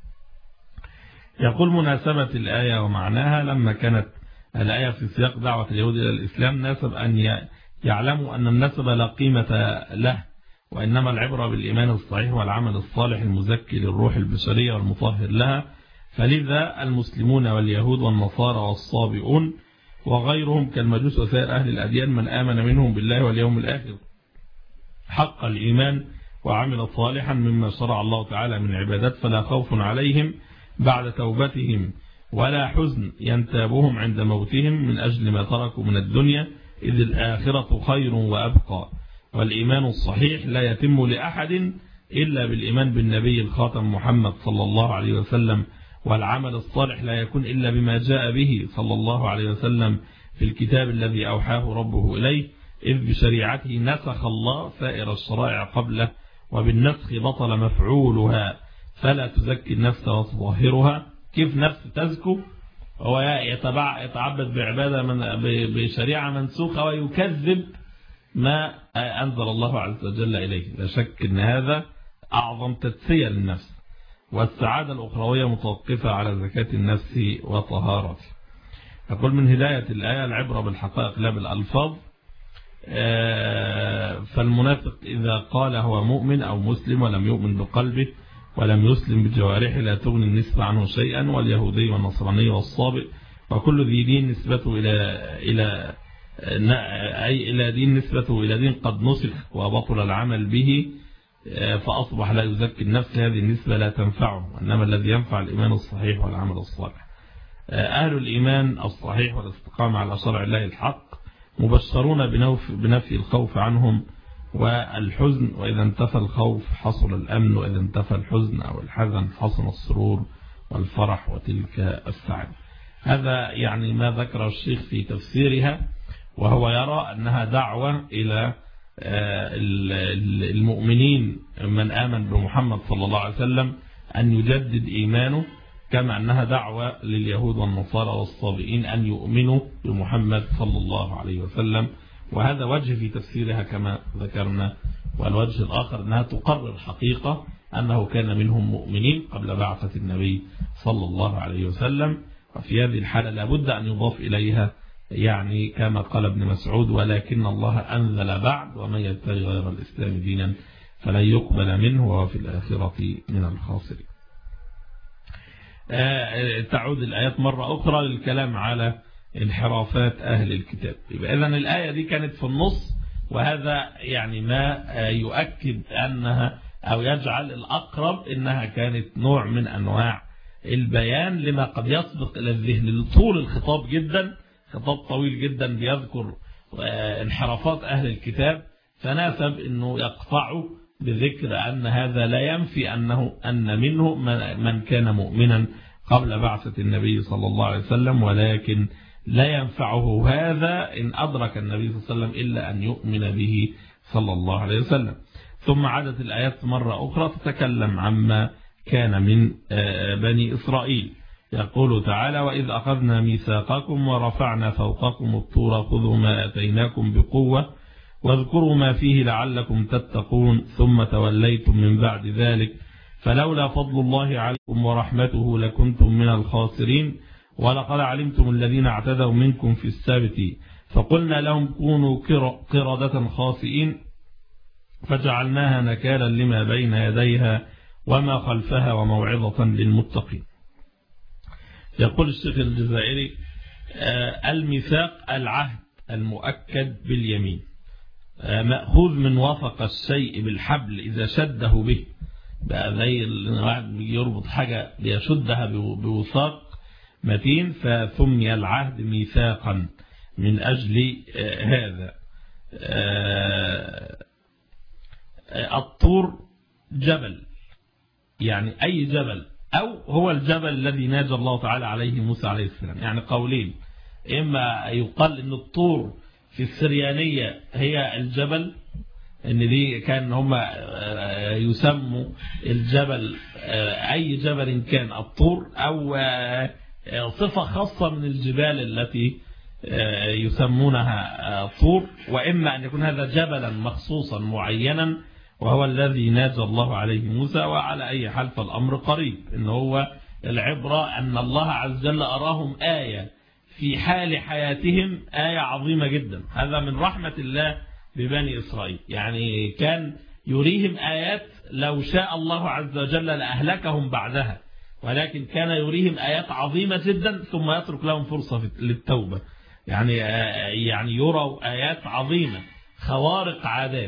يقول مناسبة الآية ومعناها: لما كانت الآية في سياق دعوة اليهود إلى الإسلام ناسب أن يعلموا أن النسب لا قيمة له، وإنما العبرة بالإيمان الصحيح والعمل الصالح المزكي للروح البشرية والمطهر لها، فلذا المسلمون واليهود والنصارى والصابئون وغيرهم كالمجوس وسائر أهل الأديان من آمن منهم بالله واليوم الآخر حق الإيمان وعمل صالحا مما شرع الله تعالى من عبادات فلا خوف عليهم بعد توبتهم ولا حزن ينتابهم عند موتهم من أجل ما تركوا من الدنيا إذ الآخرة خير وأبقى. والإيمان الصحيح لا يتم لأحد إلا بالإيمان بالنبي الخاتم محمد صلى الله عليه وسلم، والعمل الصالح لا يكون إلا بما جاء به صلى الله عليه وسلم في الكتاب الذي أوحاه ربه إليه، إذ بشريعته نسخ الله سائر الشرائع قبله، وبالنسخ بطل مفعولها، فلا تزكي النفس وتطهرها. كيف نفس تزكو؟ هو يتعبد بعبادة بشريعة منسوخة ويكذب ما أنزل الله عز وجل إليه. لا شك أن هذا أعظم تدسية للنفس، والسعادة الأخروية متوقفة على زكاة النفس وطهارته. أقول من هداية الآية العبرة بالحقائق لا بالألفاظ. فالمنافق إذا قال هو مؤمن أو مسلم ولم يؤمن بقلبه ولم يسلم بجوارحه لا تغني النسبة عنه شيئا، واليهودي والنصراني والصابئ وكل ذي دين نسبته إلى دين نسبته إلى دين قد نسخ وبطل العمل به فأصبح لا يزكي النفس، هذه النسبة لا تنفعه، إنما الذي ينفع الإيمان الصحيح والعمل الصالح. أهل الإيمان الصحيح والاستقامة على شرع الله الحق مبشرون بنفي الخوف عنهم والحزن، وإذا انتفى الخوف حصل الأمن، وإذا انتفى الحزن أو الحزن حصل السرور والفرح وتلك السعادة. هذا يعني ما ذكر الشيخ في تفسيرها، وهو يرى أنها دعوة إلى المؤمنين من آمن بمحمد صلى الله عليه وسلم أن يجدد إيمانه، كما أنها دعوة لليهود والنصارى والصابئين أن يؤمنوا بمحمد صلى الله عليه وسلم. وهذا وجه في تفسيرها كما ذكرنا. والوجه الآخر أنها تقرر حقيقة أنه كان منهم مؤمنين قبل بعثة النبي صلى الله عليه وسلم، وفي هذه الحالة لابد أن يضاف إليها يعني كما قال ابن مسعود: ولكن الله أنزل بعد ومن يبتغي غير الإسلام دينا فلن يقبل منه وهو في الآخرة من الخاسرين. تعود الآيات مرة أخرى للكلام على انحرافات أهل الكتاب. يبقى إذن الآية دي كانت في النص، وهذا يعني ما يؤكد أنها أو يجعل الأقرب أنها كانت نوع من أنواع البيان لما قد يسبق إلى الذهن لطول الخطاب جدا، خطاب طويل جدا بيذكر انحرافات أهل الكتاب، فناسب أنه يقطعه بذكر أن هذا لا ينفي أن منه من كان مؤمنا قبل بعثة النبي صلى الله عليه وسلم، ولكن لا ينفعه هذا إن أدرك النبي صلى الله عليه وسلم إلا أن يؤمن به صلى الله عليه وسلم. ثم عادت الآيات مرة أخرى تتكلم عما كان من بني إسرائيل. يقول تعالى: وإذ أخذنا ميثاقكم ورفعنا فوقكم الطور خذوا ما أتيناكم بقوة واذكروا ما فيه لعلكم تتقون ثم توليتم من بعد ذلك فلولا فضل الله عليكم ورحمته لكنتم من الخاسرين ولقد علمتم الذين اعتدوا منكم في السبت فقلنا لهم كونوا قردة خاسئين فجعلناها نكالا لما بين يديها وما خلفها وموعظة للمتقين. يقول الشيخ الجزائري: الميثاق العهد المؤكد باليمين، مأخوذ من وثق الشيء بالحبل إذا شده به، بقى زي الواحد يربط حاجة بيشدها بوثاق متين، فسمي العهد ميثاقا من أجل هذا. الطور جبل، يعني أي جبل، أو هو الجبل الذي ناجى الله تعالى عليه موسى عليه السلام. يعني قولين: إما يقال أن الطور في السريانية هي الجبل، ان دي كان هم يسموا الجبل اي جبل كان الطور، او صفة خاصة من الجبال التي يسمونها طور، واما ان يكون هذا جبلا مخصوصا معينا وهو الذي ناجى الله عليه موسى. وعلى اي حال فالامر قريب، ان هو العبرة ان الله عز وجل اراهم آية في حال حياتهم، آية عظيمة جدا. هذا من رحمة الله ببني إسرائيل، يعني كان يريهم آيات لو شاء الله عز وجل لأهلكهم بعدها، ولكن كان يريهم آيات عظيمة جدا ثم يترك لهم فرصة للتوبة. يعني يروا آيات عظيمة، خوارق عادات،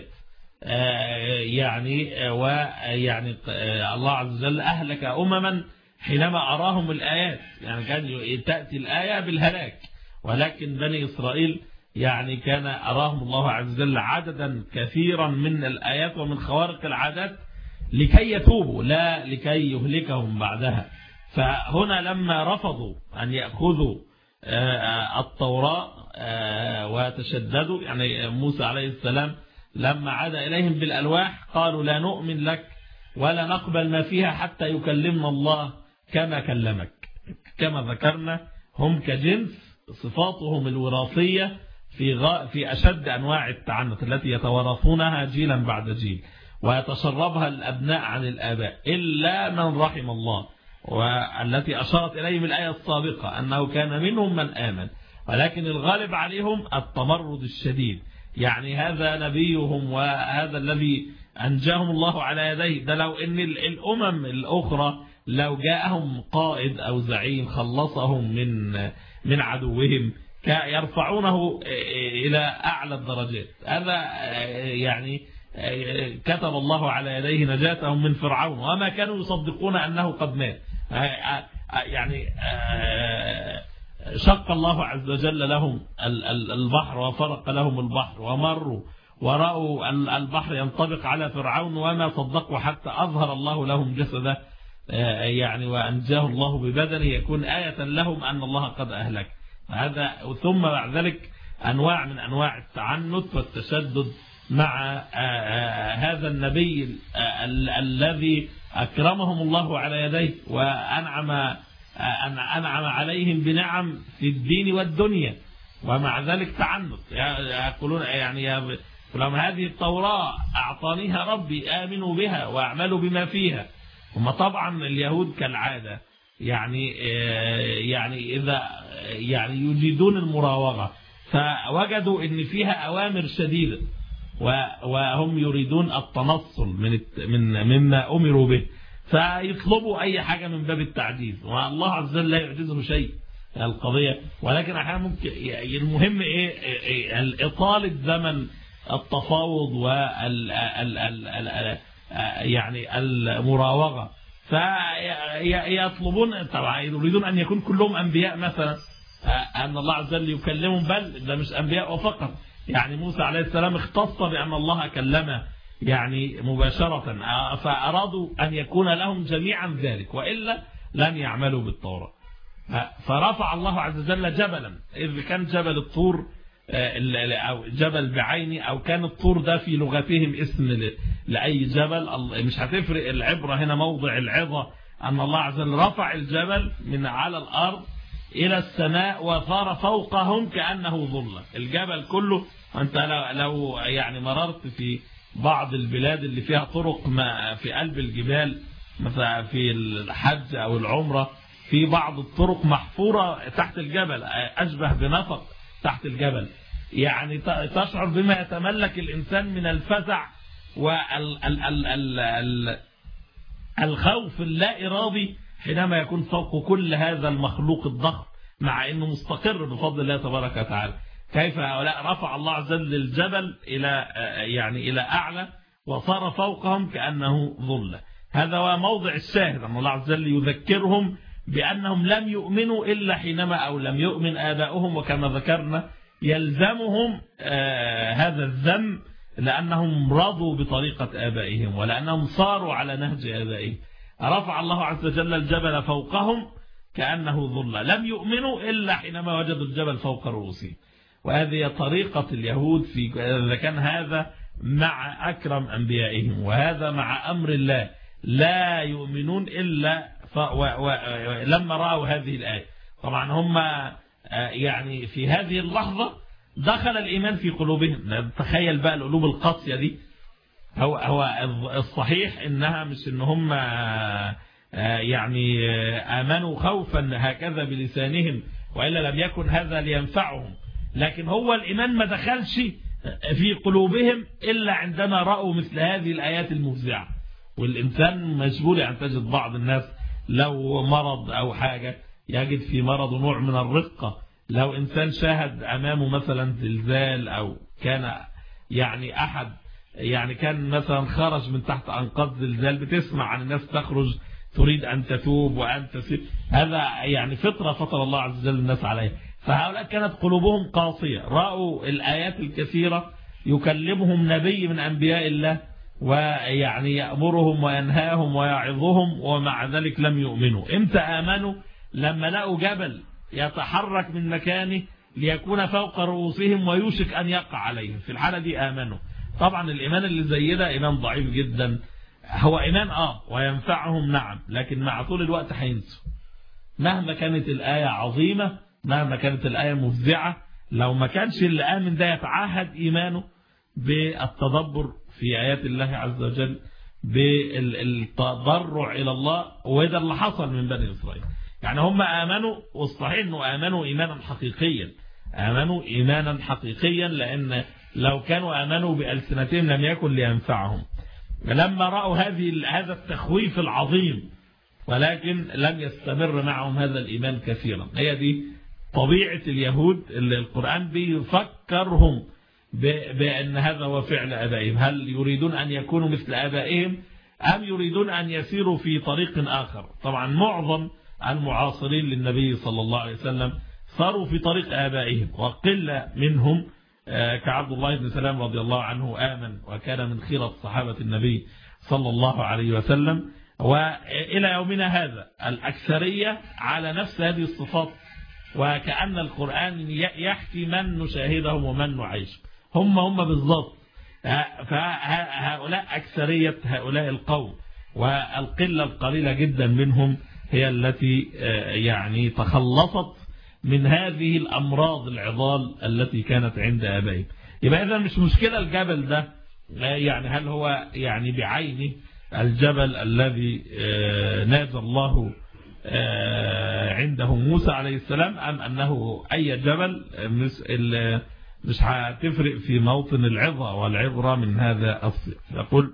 ويعني الله عز وجل أهلك أمما حينما أراهم الآيات. يعني كان تأتي الآية بالهلاك، ولكن بني إسرائيل يعني كان أراهم الله عز وجل عددا كثيرا من الآيات ومن خوارق العادات لكي يتوبوا لا لكي يهلكهم بعدها. فهنا لما رفضوا أن يأخذوا التوراة وتشددوا، يعني موسى عليه السلام لما عاد إليهم بالألواح قالوا لا نؤمن لك ولا نقبل ما فيها حتى يكلمنا الله كما كلمك. كما ذكرنا هم كجنس صفاتهم الوراثية في أشد أنواع التعنت التي يتوارثونها جيلا بعد جيل ويتشربها الأبناء عن الآباء إلا من رحم الله، والتي أشارت إليهم الآية السابقة أنه كان منهم من آمن، ولكن الغالب عليهم التمرد الشديد. يعني هذا نبيهم وهذا الذي أنجاهم الله على يديه. ده لو أن الأمم الأخرى لو جاءهم قائد أو زعيم خلصهم من عدوهم يرفعونه إلى أعلى الدرجات. هذا يعني كتب الله على يديه نجاتهم من فرعون وما كانوا يصدقون أنه قد مات. يعني شق الله عز وجل لهم البحر وفرق لهم البحر ومروا ورأوا البحر ينطبق على فرعون وما صدقوا حتى أظهر الله لهم جسده يعني وأنجاه الله ببدنه يكون آية لهم أن الله قد أهلك. هذا ثم بعد ذلك أنواع من أنواع التعنت والتشدد مع هذا النبي الذي أكرمهم الله على يديه وأنعم عليهم بنعم في الدين والدنيا، ومع ذلك تعنت. يقولون يعني لهم هذه التوراة أعطانيها ربي آمنوا بها وأعملوا بما فيها. هم طبعا اليهود كالعادة يعني إذا يعني يجيدون المراوغة فوجدوا إن فيها أوامر شديدة وهم يريدون التنصل مما أمروا به، فيطلبوا أي حاجة من باب التعجيز، والله عز وجل لا يعجزه شيء القضية. ولكن أحيانا ممكن المهم إطالة زمن التفاوض يعني المراوغة. فيطلبون طبعا يريدون أن يكون كلهم أنبياء مثلا، أن الله عز وجل يكلمهم، بل ده مش أنبياء فقط. يعني موسى عليه السلام اختص بأن الله كلمه يعني مباشرة، فأرادوا أن يكون لهم جميعا ذلك وإلا لن يعملوا بالتوراة. فرفع الله عز وجل جبلا، إذ كان جبل الطور أو جبل بعينه أو كان الطور ده في لغتهم اسم لأي جبل، مش هتفرق. العبرة هنا موضع العظة أن الله عز وجل رفع الجبل من على الأرض إلى السماء وصار فوقهم كأنه ظلة. الجبل كله، أنت لو يعني مررت في بعض البلاد اللي فيها طرق في قلب الجبال مثلا في الحج أو العمرة، في بعض الطرق محفورة تحت الجبل أشبه بنفق تحت الجبل، يعني تشعر بما يتملك الإنسان من الفزع والخوف اللا إرادي حينما يكون فوق كل هذا المخلوق الضخم مع أنه مستقر بفضل الله تبارك وتعالى. كيف هؤلاء رفع الله عز وجل الجبل إلى أعلى وصار فوقهم كأنه ظلة. هذا هو موضع الشاهد، أن الله عز وجل يذكرهم بأنهم لم يؤمنوا إلا حينما أو لم يؤمن آباؤهم، وكما ذكرنا يلزمهم هذا الذم لأنهم رضوا بطريقة آبائهم ولأنهم صاروا على نهج آبائهم. رفع الله عز وجل الجبل فوقهم كأنه ظلة، لم يؤمنوا إلا حينما وجدوا الجبل فوق رؤوسهم. وهذه طريقة اليهود إذا كان هذا مع أكرم أنبيائهم وهذا مع أمر الله، لا يؤمنون إلا لما رأوا هذه الآية. طبعا هم يعني في هذه اللحظة دخل الإيمان في قلوبهم. تخيل بقى القلوب القاسية دي. هو الصحيح إنها مش إن هم يعني آمنوا خوفا هكذا بلسانهم وإلا لم يكن هذا لينفعهم، لكن هو الإيمان ما دخلش في قلوبهم إلا عندما رأوا مثل هذه الآيات المفزعة. والإنسان مشغول، يعني تجد بعض الناس لو مرض أو حاجة يجد في مرض نوع من الرقة. لو إنسان شاهد أمامه مثلا زلزال أو كان يعني أحد يعني كان مثلا خرج من تحت أنقاض زلزال، بتسمع عن الناس تخرج تريد أن تتوب وأن تسير، هذا يعني فطرة فطر الله عز وجل الناس عليها. فهؤلاء كانت قلوبهم قاسية، رأوا الآيات الكثيرة يكلمهم نبي من أنبياء الله ويعني يأمرهم وينهاهم ويعظهم، ومع ذلك لم يؤمنوا. امتى آمنوا؟ لما لقوا جبل يتحرك من مكانه ليكون فوق رؤوسهم ويوشك أن يقع عليهم، في الحالة دي آمنوا. طبعا الإيمان اللي زي ده إيمان ضعيف جدا، هو إيمان وينفعهم نعم، لكن مع طول الوقت هينسوا. مهما كانت الآية عظيمة، مهما كانت الآية مفزعة، لو ما كانش اللي آمن ده يتعهد إيمانه بالتدبر في آيات الله عز وجل، بالتضرع إلى الله، وده اللي حصل من بني إسرائيل. يعني هم آمنوا، والصحيح أنه آمنوا إيمانا حقيقيا، آمنوا إيمانا حقيقيا، لأن لو كانوا آمنوا بألسنتهم لم يكن لينفعهم. لما رأوا هذا التخويف العظيم، ولكن لم يستمر معهم هذا الإيمان كثيرا. هي دي طبيعة اليهود اللي القرآن بيفكرهم بأن هذا هو فعل آبائهم. هل يريدون أن يكونوا مثل آبائهم أم يريدون أن يسيروا في طريق آخر؟ طبعا معظم المعاصرين للنبي صلى الله عليه وسلم صاروا في طريق آبائهم، وقل منهم كعبد الله بن سلام رضي الله عنه آمن وكان من خيرة صحابة النبي صلى الله عليه وسلم. وإلى يومنا هذا الأكثرية على نفس هذه الصفات، وكأن القرآن يحكي من نشاهدهم ومن نعيش، هم بالضبط. فهؤلاء أكثرية هؤلاء القوم، والقلة القليلة جدا منهم هي التي يعني تخلصت من هذه الأمراض العضال التي كانت عند آبائهم. يبقى إذا مش مشكلة الجبل ده يعني هل هو يعني بعينه الجبل الذي نادى الله عنده موسى عليه السلام، أم أنه أي جبل مش هتفرق في موطن العظة والعبرة من هذا الصيغ. يقول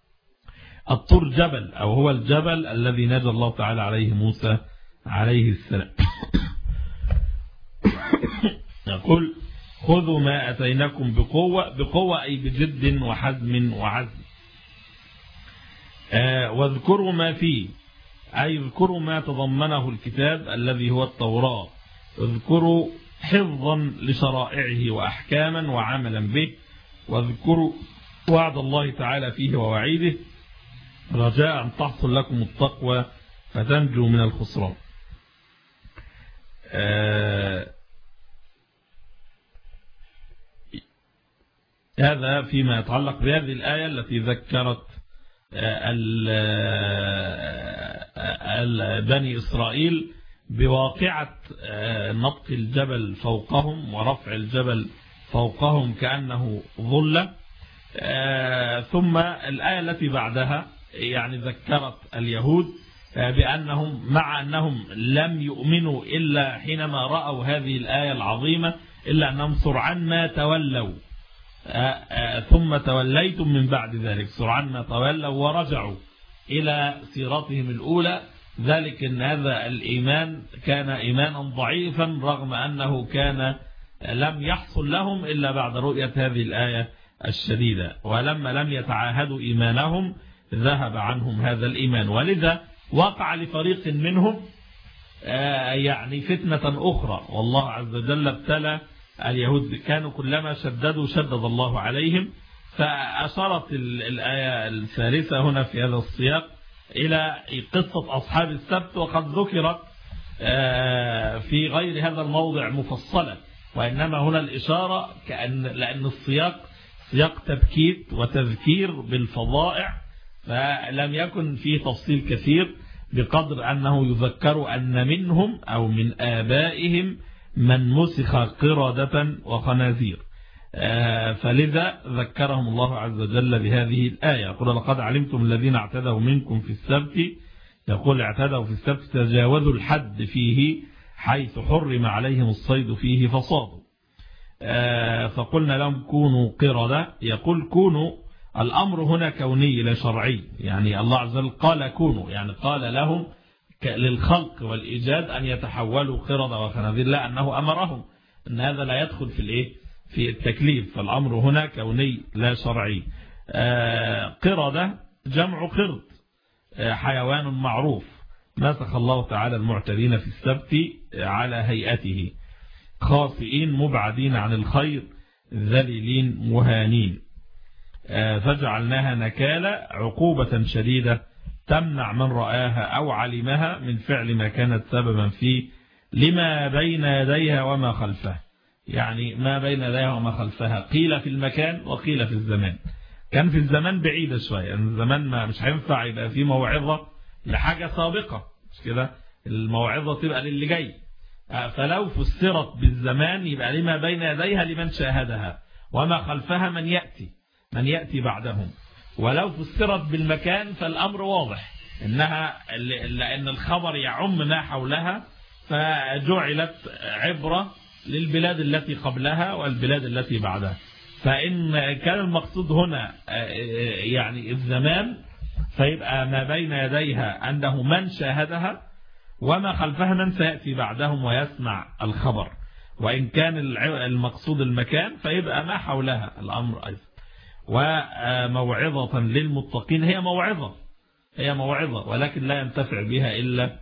الطور جبل، أو هو الجبل الذي نادى الله تعالى عليه موسى عليه السلام. يقول خذوا ما أتيناكم بقوة أي بجد وحزم وعزم، واذكروا ما فيه أي اذكروا ما تضمنه الكتاب الذي هو التوراة، اذكروا حفظا لشرائعه وأحكاما وعملا به، واذكروا وعد الله تعالى فيه ووعيده، رجاء أن تحصل لكم التقوى فتنجوا من الخسران. هذا فيما يتعلق بهذه الآية التي ذكرت بني إسرائيل بواقعة نطق الجبل فوقهم ورفع الجبل فوقهم كأنه ظلة. ثم الآية التي بعدها يعني ذكرت اليهود بأنهم مع أنهم لم يؤمنوا إلا حينما رأوا هذه الآية العظيمة، إلا أنهم سرعان ما تولوا، ثم توليتم من بعد ذلك، سرعان ما تولوا ورجعوا إلى سيرتهم الأولى. ذلك أن هذا الإيمان كان إيمانا ضعيفا، رغم أنه كان لم يحصل لهم إلا بعد رؤية هذه الآية الشديدة، ولما لم يتعاهدوا إيمانهم ذهب عنهم هذا الإيمان. ولذا وقع لفريق منهم يعني فتنة أخرى، والله عز وجل ابتلى اليهود، كانوا كلما شددوا شدد الله عليهم. فأشارت الآية الثالثة هنا في هذا السياق إلى قصة أصحاب السبت، وقد ذكرت في غير هذا الموضع مفصلة، وإنما هنا الإشارة لأن السياق سياق تبكيت وتذكير بالفضائع، فلم يكن فيه تفصيل كثير، بقدر أنه يذكر أن منهم أو من آبائهم من مسخ قردة وخنازير، فلذا ذكرهم الله عز وجل بهذه الآية. يقول لقد علمتم الذين اعتدوا منكم في السبت، يقول اعتدوا في السبت تجاوزوا الحد فيه حيث حرم عليهم الصيد فيه فصادوا، فقلنا لهم كونوا قردة. يقول كونوا، الأمر هنا كوني لا شرعي، يعني الله عز وجل قال كونوا، يعني قال لهم للخلق والإيجاد أن يتحولوا قردة وخنازير، لا، أنه أمرهم أن هذا لا يدخل في التكليف، فالأمر هنا كوني لا شرعي. قردة جمع قرد، حيوان معروف، مسخ الله تعالى المعتدين في السبت على هيئته، خاطئين مبعدين عن الخير ذليلين مهانين، فجعلناها نكالا عقوبة شديدة تمنع من رآها أو علمها من فعل ما كانت سببا فيه لما بين يديها وما خلفها. يعني ما بين يديها وما خلفها قيل في المكان وقيل في الزمان. كان في الزمان بعيدة شوية، يعني الزمان مش هينفع يبقى فيه موعظة لحاجة سابقة، مش كده؟ الموعظة تبقى للي جاي، فلو فسرت بالزمان يبقى لما بين يديها لمن شاهدها، وما خلفها من يأتي بعدهم. ولو فسرت بالمكان فالأمر واضح، لأن الخبر يعم ما حولها، فجعلت عبرة للبلاد التي قبلها والبلاد التي بعدها. فإن كان المقصود هنا يعني الزمان، فيبقى ما بين يديها أنه من شاهدها، وما خلفها من سيأتي بعدهم ويسمع الخبر. وإن كان المقصود المكان فيبقى ما حولها الأمر أيضا. وموعظة للمتقين، هي موعظة ولكن لا ينتفع بها إلا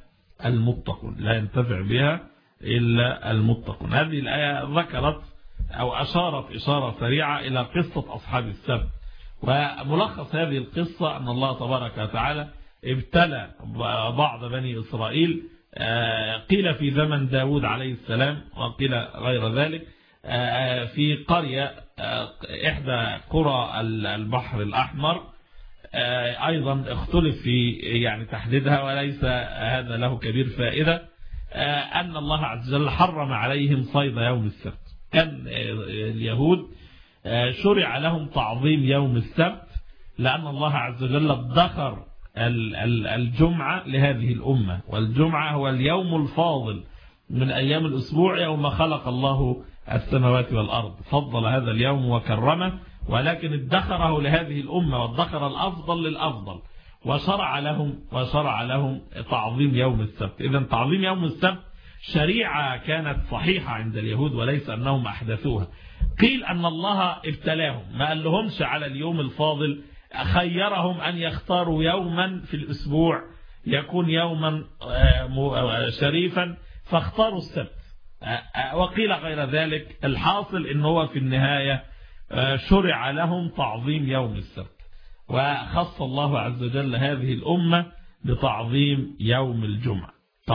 المتقون. هذه الآية ذكرت أو أشارت إشارة سريعة إلى قصة أصحاب السبت. وملخص هذه القصة أن الله تبارك وتعالى ابتلى بعض بني إسرائيل، قيل في زمن داود عليه السلام وقيل غير ذلك، في قرية إحدى قرى البحر الأحمر، أيضا اختلف في يعني تحديدها، وليس هذا له كبير فائدة، أن الله عز وجل حرم عليهم صيد يوم السبت. كان اليهود شرع لهم تعظيم يوم السبت، لأن الله عز وجل ادخر الجمعة لهذه الأمة، والجمعة هو اليوم الفاضل من أيام الأسبوع يوم خلق الله السماوات والأرض، فضل هذا اليوم وكرمه، ولكن ادخره لهذه الأمة وادخر الأفضل للأفضل، وشرع لهم تعظيم يوم السبت. إذن تعظيم يوم السبت شريعة كانت صحيحة عند اليهود، وليس أنهم أحدثوها. قيل أن الله ابتلاهم، ما قال لهمش على اليوم الفاضل، خيرهم أن يختاروا يوما في الأسبوع يكون يوما شريفا فاختاروا السبت، وقيل غير ذلك. الحاصل أنه هو في النهاية شرع لهم تعظيم يوم السبت، وخص الله عز وجل هذه الأمة بتعظيم يوم الجمعة،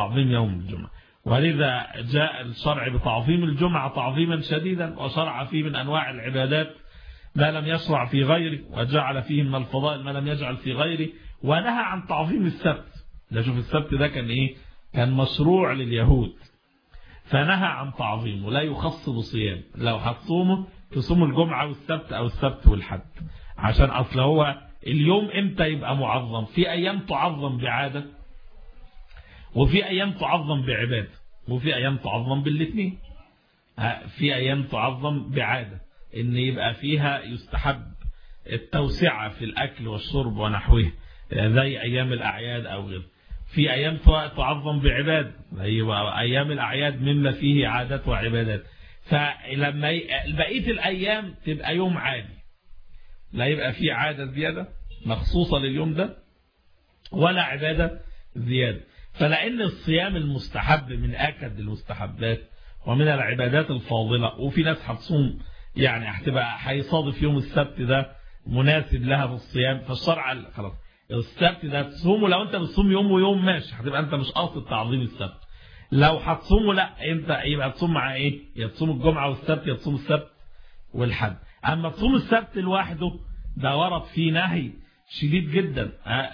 ولذا جاء الشرع بتعظيم الجمعة تعظيما شديدا، وشرع فيه من أنواع العبادات ما لم يشرع في غيره، وجعل فيه من الفضائل ما لم يجعل في غيره، ونهى عن تعظيم السبت. شوف السبت ده كان إيه؟ كان مشروع لليهود، فنهى عن تعظيمه، لا يخص بصيام. لو هتصوموا تصوموا الجمعة والسبت أو السبت والحد، عشان أصل هو اليوم إمتى يبقى معظم؟ في أيام تعظم بعادة، وفي أيام تعظم بعبادة، وفي أيام تعظم بالاثنين. في أيام تعظم بعادة إن يبقى فيها يستحب التوسعة في الأكل والشرب ونحوه، زي أيام الأعياد أو غيره. في أيام تعظم بعبادة، أيام الأعياد مما فيه عادات وعبادات. فلما بقية الأيام تبقى يوم عادي، لا يبقى فيه عادة زيادة مخصوصة لليوم ده ولا عبادة زيادة. فلأن الصيام المستحب من أكد المستحبات ومن العبادات الفاضلة، وفي ناس هتصوم يعني هتبقى هيصادف يوم السبت ده مناسب لها في الصيام، فالشرع خلاص السبت ده تصومه. لو انت بتصوم يوم ويوم ماشي، هتبقى انت مش قاصد تعظيم السبت. لو هتصومه لا، انت يبقى تصوم مع ايه؟ يا تصوم الجمعة والسبت، يا تصوم السبت والحد. اما تصوم السبت لوحده ده ورد فيه نهي شديد جدا،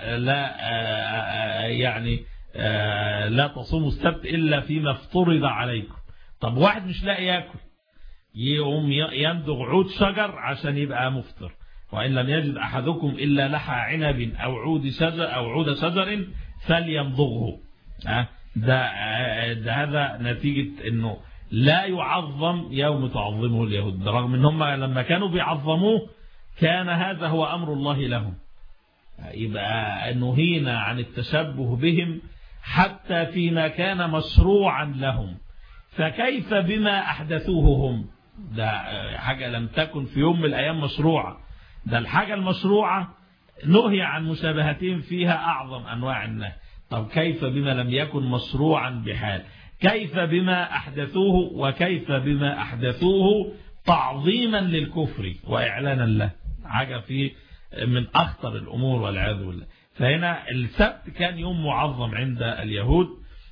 لا تصوموا السبت إلا فيما افترض عليكم. طب واحد مش لاقي ياكل، يقوم يندغ عود شجر عشان يبقى مفطر. وإن لم يجد أحدكم إلا لحى عنب أو عود شجر فليمضغه. هذا نتيجة أنه لا يعظم يوم تعظمه اليهود، رغم أنهم لما كانوا بيعظموه كان هذا هو أمر الله لهم. يبقى نهينا عن التشبه بهم حتى فيما كان مشروعا لهم، فكيف بما أحدثوه هم؟ ده حاجة لم تكن في يوم من الأيام مشروعة، ده الحاجة المشروعة نهي عن مشابهتهم فيها أعظم أنواع النهي. طب كيف بما لم يكن مشروعا بحال؟ كيف بما أحدثوه، وكيف بما أحدثوه تعظيما للكفر وإعلانا له؟ حاجة فيه من أخطر الأمور والعياذ بالله. فهنا السبت كان يوم معظم عند اليهود،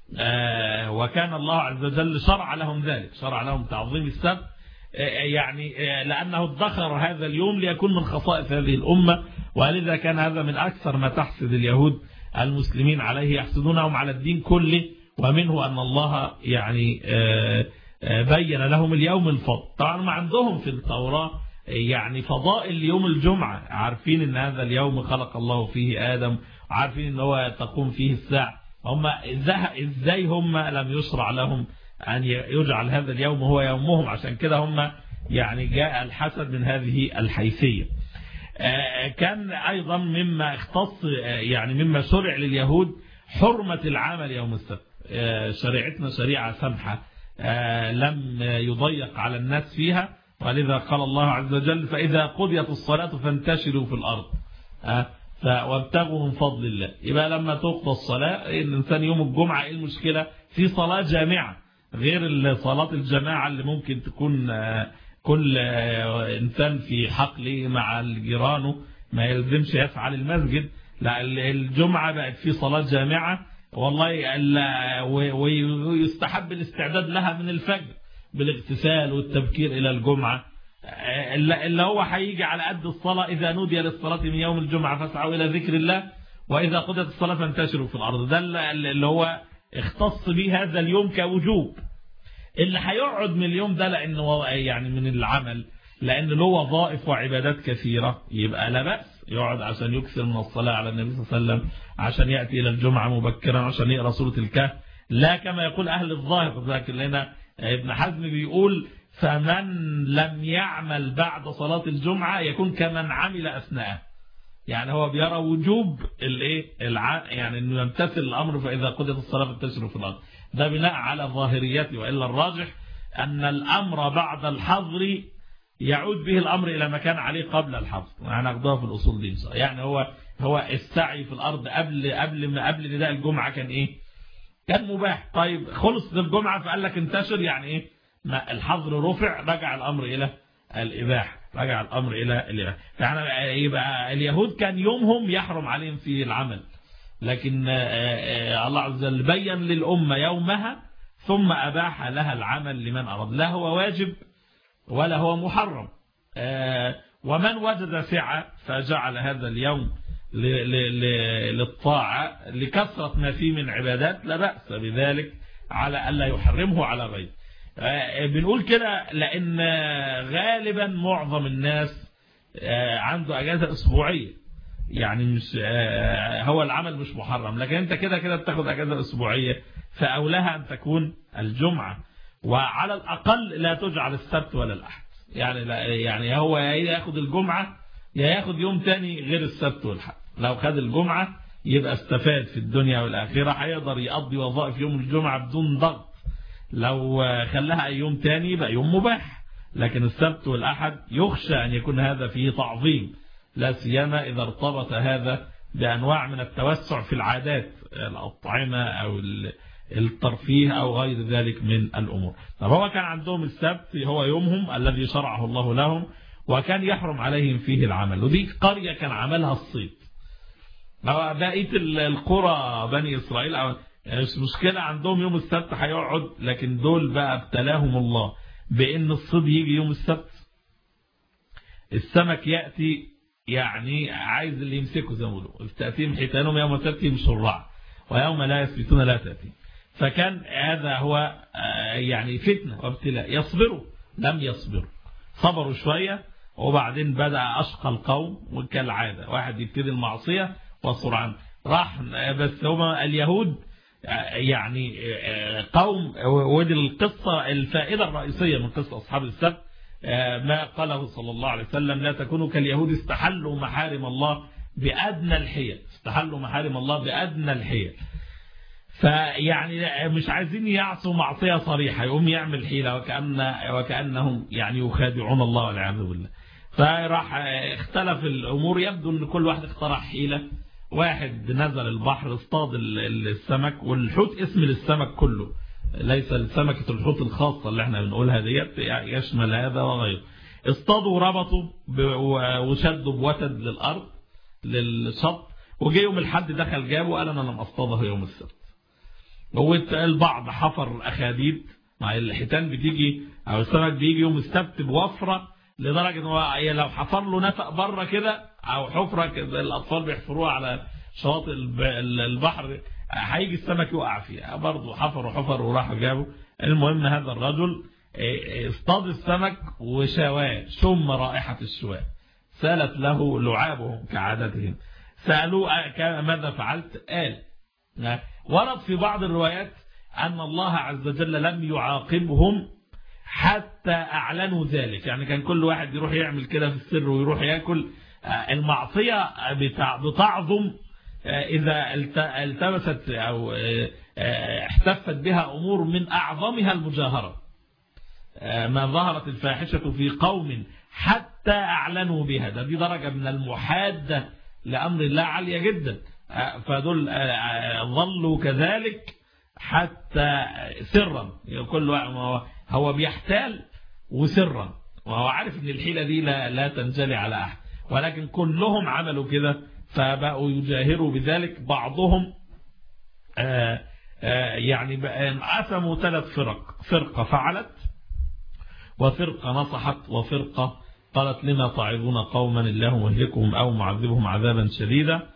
وكان الله عز وجل شرع لهم ذلك، شرع لهم تعظيم السبت، يعني لأنه ادخر هذا اليوم ليكون من خصائص هذه الأمة. ولذا كان هذا من أكثر ما تحسد اليهود المسلمين عليه، يحسدونهم على الدين كله، ومنه أن الله يعني بين لهم اليوم الفضل. طبعا ما عندهم في التوراة يعني فضائل يوم الجمعة، عارفين ان هذا اليوم خلق الله فيه آدم، وعارفين ان هو تقوم فيه الساعة. هم ازاي هم لم يشرع لهم أن يجعل هذا اليوم هو يومهم؟ عشان كده هم يعني جاء الحسد من هذه الحيثية. كان أيضا مما اختص يعني مما شرع لليهود حرمة العمل يوم السبت. شريعتنا شريعة سمحة، لم يضيق على الناس فيها، ولذا قال الله عز وجل: فإذا قضيت الصلاة فانتشروا في الأرض وابتغوا من فضل الله. يبقى لما تقضى الصلاة، الإنسان يوم الجمعة إيه المشكلة؟ في صلاة جامعة غير صلاة الجماعة اللي ممكن تكون كل إنسان في حقله مع جيرانه ما يلزمش يفعل المسجد. لا، الجمعة بقت في صلاة جامعة والله، ويستحب الاستعداد لها من الفجر بالاغتسال والتبكير إلى الجمعة. اللي هو هيجي على قد الصلاة: إذا نودي للصلاة من يوم الجمعة فاسعوا إلى ذكر الله وإذا قضيت الصلاة فانتشروا في الأرض. ده اللي هو اختص به هذا اليوم كوجوب. اللي هيقعد من اليوم ده لأنه يعني من العمل، لأن له وظائف وعبادات كثيرة، يبقى لا بأس يقعد عشان يكثر من الصلاة على النبي صلى الله عليه وسلم، عشان يأتي إلى الجمعة مبكرا، عشان يقرأ سورة الكهف، لا كما يقول أهل الظاهر. لكن لنا ابن حزم بيقول: فمن لم يعمل بعد صلاة الجمعة يكون كمن عمل أثناءه. يعني هو بيرى وجوب يعني انه يمتثل الامر فاذا قضيت الصلاه فانتشروا في الارض. ده بناء على ظاهريته، والا الراجح ان الامر بعد الحظر يعود به الامر الى ما كان عليه قبل الحظر. هناخدوها في الاصول دي. يعني هو السعي في الارض قبل نداء الجمعه كان ايه؟ كان مباح. طيب خلص الجمعه فقال لك انتشر، يعني ايه؟ ما الحظر رفع، رجع الامر الى الاباحه، رجع الامر الى الاباحه. يعني يبقى اليهود كان يومهم يحرم عليهم فيه العمل، لكن الله عز وجل بين للامه يومها ثم اباح لها العمل لمن اراد. لا هو واجب ولا هو محرم. ومن وجد سعة فجعل هذا اليوم للطاعة لكثرة ما فيه من عبادات، لا بأس بذلك على ألا يحرمه على غيره. بنقول كده لأن غالبا معظم الناس عنده أجازة أسبوعية، يعني مش هو العمل مش محرم، لكن أنت كده بتاخد أجازة أسبوعية، فأولها أن تكون الجمعة، وعلى الأقل لا تجعل السبت ولا الأحد. يعني هو ياخد الجمعة يا ياخد يوم تاني غير السبت والأحد. لو خد الجمعة يبقى استفاد في الدنيا والآخرة، هيقدر يقضي وظائف يوم الجمعة بدون ضغط. لو خلاها أي يوم تاني يبقى يوم مباح، لكن السبت والأحد يخشى أن يكون هذا فيه تعظيم، لا سيما إذا ارتبط هذا بأنواع من التوسع في العادات، الأطعمة أو الترفيه أو غير ذلك من الأمور. طب هو كان عندهم السبت هو يومهم الذي شرعه الله لهم، وكان يحرم عليهم فيه العمل. ودي قرية كان عملها الصيد. بقية القرى بني إسرائيل مش مشكلة، عندهم يوم السبت هيقعد، لكن دول بقى ابتلاهم الله بأن الصيد يجي يوم السبت. السمك يأتي يعني عايز اللي يمسكه زي ما بيقولوا، تأتيهم حيتانهم يوم تأتيهم شرعا ويوم لا يسبتون لا تأتي. فكان هذا هو يعني فتنة وابتلاء. يصبروا، لم يصبروا، صبروا شوية وبعدين بدأ أشقى القوم. وكالعادة واحد يبتدي المعصية وسرعان راح. بس هما اليهود يعني قوم، ودي القصة الفائدة الرئيسية من قصة أصحاب السبت ما قاله صلى الله عليه وسلم: لا تكونوا كاليهود استحلوا محارم الله بأدنى الحيل. استحلوا محارم الله بأدنى الحيل. فيعني مش عايزين يعصوا معصية صريحة، يقوم يعمل حيلة وكأنهم يعني يخادعون الله والعياذ بالله. فراح اختلف الأمور، يبدو أن كل واحد اخترع حيلة. واحد نزل البحر اصطاد السمك، والحوت اسم للسمك كله، ليس لسمكة الحوت الخاصة اللي احنا بنقولها ديت، يشمل هذا وغيره. اصطادوا وربطوا وشدوا بوتد للأرض للشط، وجي يوم الحد دخل جابه وقال أنا لم أصطاده يوم السبت. والبعض حفر أخاديد، مع الحيتان بتيجي أو السمك بيجي يوم السبت بوفرة لدرجة إنه لو حفر له نفق بره كده أو حفرة كده الأطفال بيحفروها على شواطئ البحر، هيجي السمك يقع فيها. برضه حفر وراحوا جابوا. المهم هذا الرجل اصطاد السمك وشواه، شم رائحة الشواء، سالت له لعابهم كعادتهم. سألوه ماذا فعلت؟ قال ورد في بعض الروايات أن الله عز وجل لم يعاقبهم حتى أعلنوا ذلك، يعني كان كل واحد يروح يعمل كده في السر ويروح يأكل. المعصية بتعظم إذا التمست أو احتفت بها أمور من أعظمها المجاهرة. ما ظهرت الفاحشة في قوم حتى أعلنوا بها، دي درجة من المحادة لأمر الله عالية جدا. فدول ظلوا كذلك حتى سرا، كل هو بيحتال وسرا، وهو عارف ان الحيلة دي لا تنجلي على أحد، ولكن كلهم عملوا كده فبقوا يجاهروا بذلك. بعضهم يعني قسموا 3 فرق، فرقة فعلت، وفرقة نصحت، وفرقة قالت لما تعظون قوما الله مهلكهم أو معذبهم عذابا شديدا.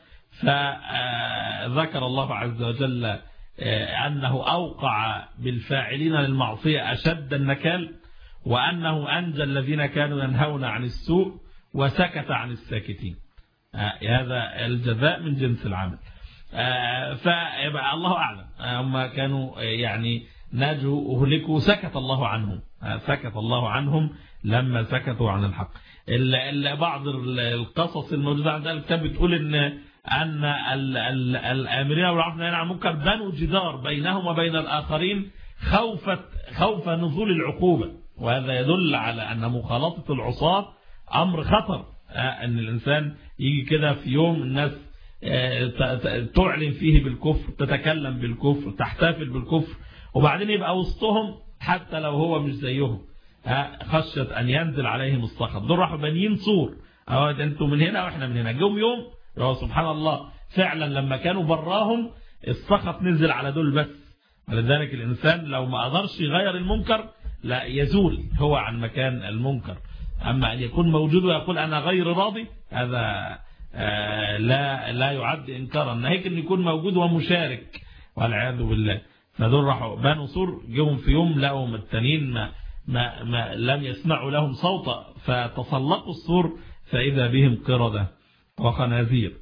فذكر الله عز وجل أنه أوقع بالفاعلين للمعصية أشد النكال، وأنه أنجى الذين كانوا ينهون عن السوء وسكت عن الساكتين. هذا الجزاء من جنس العمل. فيبقى الله أعلم هم كانوا يعني ناجوا أهلكوا، سكت الله عنهم، سكت الله عنهم لما سكتوا عن الحق. بعض القصص الموجودة عند الكتاب بتقول أن الآمرين بالمعروف والنهي عن المنكر بنوا جدار بينهم وبين الآخرين خوف نزول العقوبة، وهذا يدل على أن مخالطة العصاة أمر خطر. أن الإنسان يجي كده في يوم الناس تعلن فيه بالكفر، تتكلم بالكفر، تحتفل بالكفر، وبعدين يبقى وسطهم حتى لو هو مش زيهم، خشية أن ينزل عليهم السخط. دول راحوا بانيين سور، أنتوا من هنا وإحنا من هنا. جم يوم سبحان الله فعلا لما كانوا براهم السخط نزل على دول بس. ولذلك الإنسان لو ما قدرش يغير المنكر لا يزول هو عن مكان المنكر. أما أن يكون موجود ويقول أنا غير راضي، هذا لا يعد إنكارا، ناهيك أن يكون موجود ومشارك والعياذ بالله. فدول راحوا بانوا سور، جوهم في يوم لقوا التانيين ما لم يسمعوا لهم صوتا، فتسلقوا السور فإذا بهم قردة وخنازير.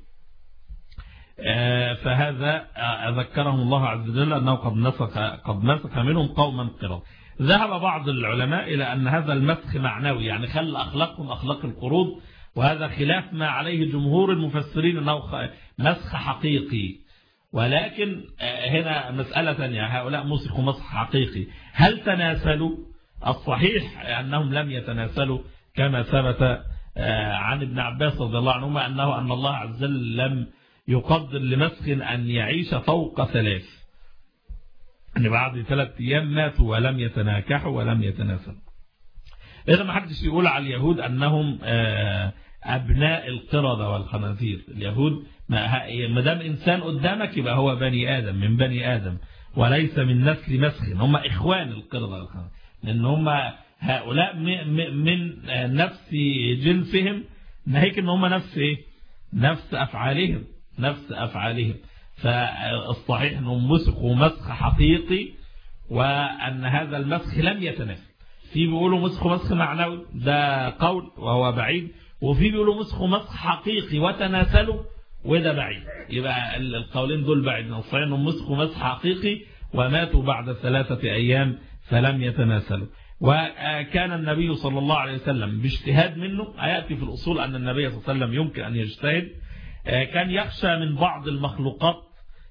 فهذا ذكرهم الله عز وجل أنه قد مسخ منهم قوما قردة. ذهب بعض العلماء إلى أن هذا المسخ معنوي، يعني خلى أخلاقهم أخلاق القرود، وهذا خلاف ما عليه جمهور المفسرين أنه مسخ حقيقي. ولكن هنا مسألة ثانية، هؤلاء مسخوا مسخ حقيقي، هل تناسلوا؟ الصحيح أنهم لم يتناسلوا، كما ثبت عن ابن عباس رضي الله عنهما أن الله عز وجل لم يقدر لمسخ أن يعيش فوق 3، أن بعد 3 أيام ماتوا ولم يتناكحوا ولم يتناسلوا. إذا ما حدش يقول على اليهود أنهم أبناء القردة والخنازير. اليهود ما دام إنسان قدامك يبقى هو بني آدم من بني آدم وليس من نسل مسخ، هم إخوان القردة والخنازير، لأن هم هؤلاء من نفس جنسهم، ناهيك أن هم نفس أفعالهم. فالصحيح أنهم مسخوا مسخ حقيقي، وأن هذا المسخ لم يتناسل. في بيقولوا مسخ معنوي، ده قول وهو بعيد، وفي بيقولوا مسخ حقيقي وتناسلوا، وده بعيد. يبقى القولين دول بعيد. الصحيح أنهم مسخ حقيقي وماتوا بعد 3 أيام فلم يتناسلوا. وكان النبي صلى الله عليه وسلم باجتهاد منه، هيأتي في الأصول أن النبي صلى الله عليه وسلم يمكن أن يجتهد، كان يخشى من بعض المخلوقات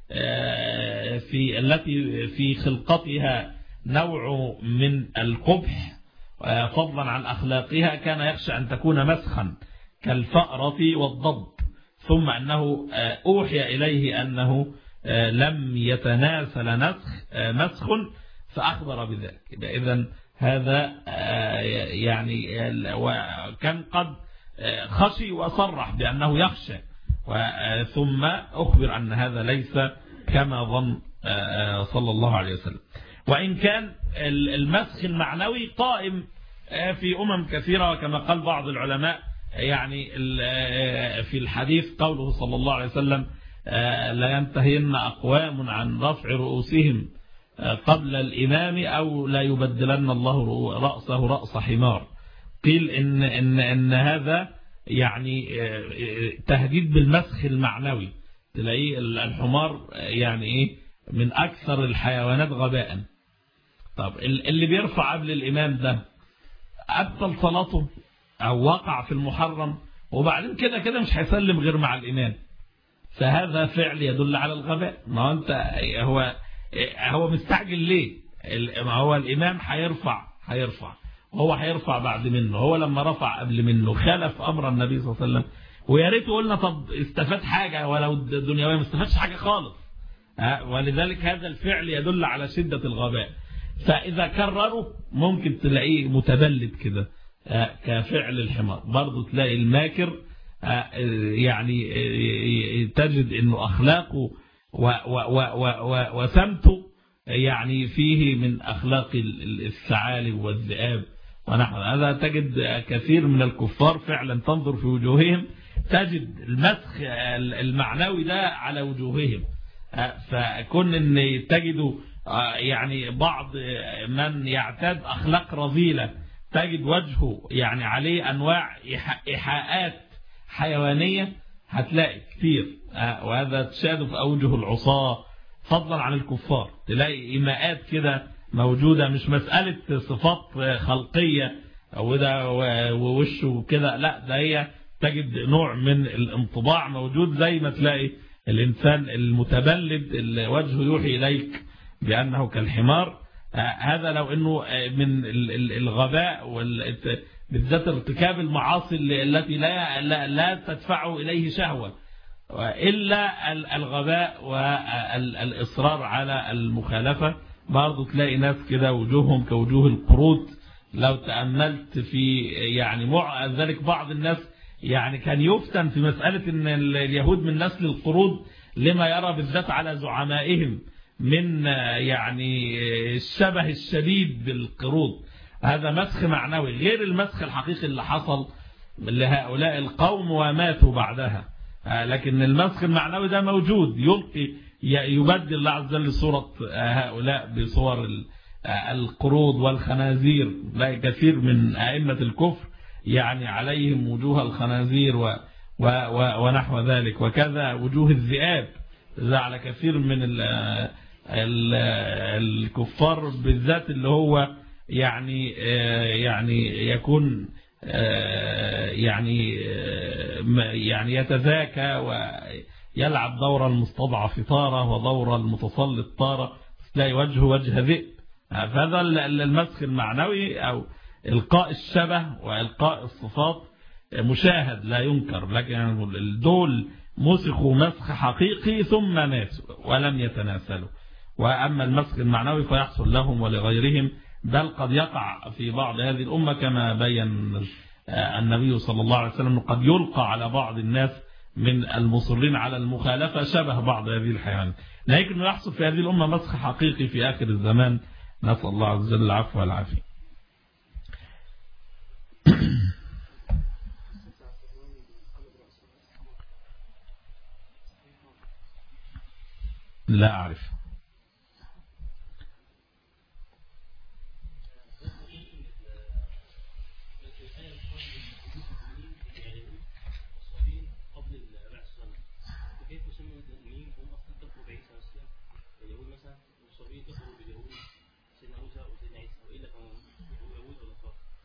في التي في خلقتها نوع من القبح فضلا عن أخلاقها كان يخشى أن تكون مسخا كالفأرة والضب، ثم أنه أوحي إليه أنه لم يتناسل مسخ فأخبر بذلك. إذن هذا يعني كان قد خشي وصرح بأنه يخشى، ثم أخبر أن هذا ليس كما ظن صلى الله عليه وسلم. وإن كان المسخ المعنوي قائم في كثيرة، وكما قال بعض العلماء يعني في الحديث قوله صلى الله عليه وسلم لا ينتهين أقوام عن رفع رؤوسهم قبل الإمام أو لا يبدلن الله رأسه رأس حمار. قيل إن هذا يعني تهديد بالمسخ المعنوي. تلاقيه الحمار يعني إيه من أكثر الحيوانات غباء. طب اللي بيرفع قبل الإمام ده أبطل صلاته أو وقع في المحرم، وبعدين كده مش هيسلم غير مع الإمام، فهذا فعل يدل على الغباء. ما أنت هو مستعجل ليه؟ ما هو الإمام هيرفع وهو هيرفع بعد منه، هو لما رفع قبل منه خالف أمر النبي صلى الله عليه وسلم. ويا ريت قلنا طب استفاد حاجة ولو دنيوية، ما استفادش حاجة خالص. ولذلك هذا الفعل يدل على شدة الغباء. فإذا كرروا ممكن تلاقيه متبلد كده كفعل الحمار. برضو تلاقي الماكر يعني تجد انه اخلاقه وسمته يعني فيه من اخلاق الثعالب والذئاب ونحو هذا. تجد كثير من الكفار فعلا تنظر في وجوههم تجد المسخ المعنوي ده على وجوههم. فكون ان تجدوا يعني بعض من يعتاد اخلاق رذيلة تجد وجهه يعني عليه انواع ايحاءات حيوانية هتلاقي كثير. وهذا تشاهده في اوجه العصاة فضلا عن الكفار. تلاقي ايماءات كده موجودة، مش مسألة صفات خلقية وده ووشه كده، لا ده هي تجد نوع من الانطباع موجود، زي ما تلاقي الانسان المتبلد اللي وجهه يوحي اليك بانه كالحمار. هذا لو انه من الغباء بالذات ارتكاب المعاصي التي لا تدفعه اليه شهوة الا الغباء والاصرار على المخالفة. برضو تلاقي ناس كده وجوههم كوجوه القرود. لو تأملت في يعني ذلك بعض الناس يعني كان يفتن في مسألة ان اليهود من نسل القرود لما يرى بالذات على زعمائهم من يعني الشبه الشديد بالقرود. هذا مسخ معنوي غير المسخ الحقيقي اللي حصل لهؤلاء القوم وماتوا بعدها. لكن المسخ المعنوي ده موجود، يبدل الله عز وجل صورة هؤلاء بصور القرود والخنازير. لا كثير من أئمة الكفر يعني عليهم وجوه الخنازير ونحو ذلك، وكذا وجوه الذئاب على كثير من الكفار بالذات اللي هو يعني يكون يعني يتذاكى ويلعب دور المستضعف طارة ودور المتسلط طارة، تلاقي وجه ذئب. فهذا المسخ المعنوي أو إلقاء الشبه وإلقاء الصفات مشاهد لا ينكر، لكن دول مسخوا مسخ حقيقي ثم ماتوا ولم يتناسلوا. وأما المسخ المعنوي فيحصل لهم ولغيرهم، بل قد يقع في بعض هذه الأمة كما بين النبي صلى الله عليه وسلم قد يلقى على بعض الناس من المصرين على المخالفة شبه بعض هذه الحيوانات. لكن يحصل في هذه الأمة مسخ حقيقي في آخر الزمان، نسأل الله عز وجل العفو والعافية. لا أعرف.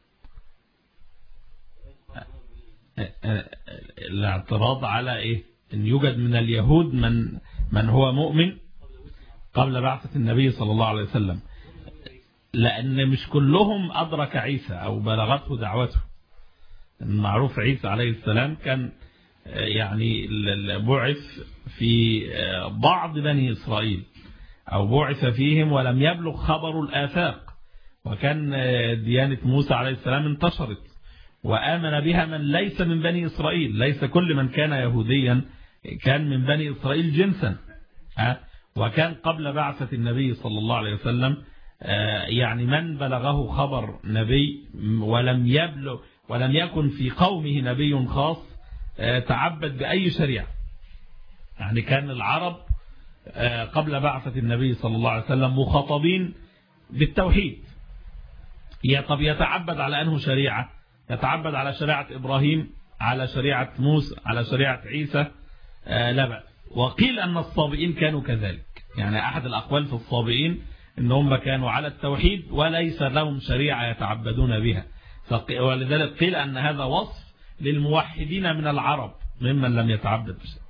الاعتراض على ايه؟ أن يوجد من اليهود من هو مؤمن قبل بعثة النبي صلى الله عليه وسلم، لأن مش كلهم أدرك عيسى أو بلغته دعوته. المعروف عيسى عليه السلام كان يعني بعث في بعض بني إسرائيل أو بعث فيهم ولم يبلغ خبر الآفاق، وكان ديانة موسى عليه السلام انتشرت وآمن بها من ليس من بني إسرائيل. ليس كل من كان يهوديا كان من بني إسرائيل جنسا، وكان قبل بعثة النبي صلى الله عليه وسلم يعني من بلغه خبر نبي ولم يكن في قومه نبي خاص تعبد بأي شريعة. يعني كان العرب قبل بعثة النبي صلى الله عليه وسلم مخاطبين بالتوحيد. طب يتعبد على أنه شريعة؟ يتعبد على شريعة إبراهيم، على شريعة موسى، على شريعة عيسى، لا بأس. وقيل أن الصابئين كانوا كذلك، يعني أحد الأقوال في الصابئين إنهم كانوا على التوحيد وليس لهم شريعة يتعبدون بها، ولذلك قيل أن هذا وصف للموحدين من العرب ممن لم يتعبد بشيء.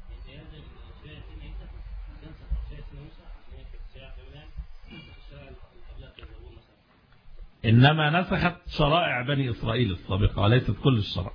إنما نسخت شرائع بني إسرائيل السابقة وليست كل الشرائع.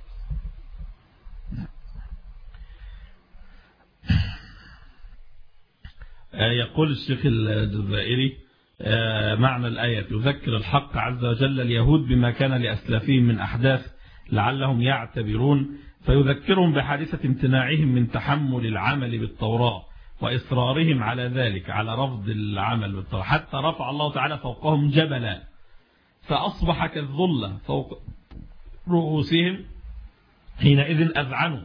يقول الشيخ الجزائري معنى الآية: يذكر الحق عز وجل اليهود بما كان لأسلافهم من أحداث لعلهم يعتبرون، فيذكرهم بحادثة امتناعهم من تحمل العمل بالتوراة وإصرارهم على ذلك، على رفض العمل بالتوراة، حتى رفع الله تعالى فوقهم جبلا فأصبح كالظلة فوق رؤوسهم حينئذ أذعنوا،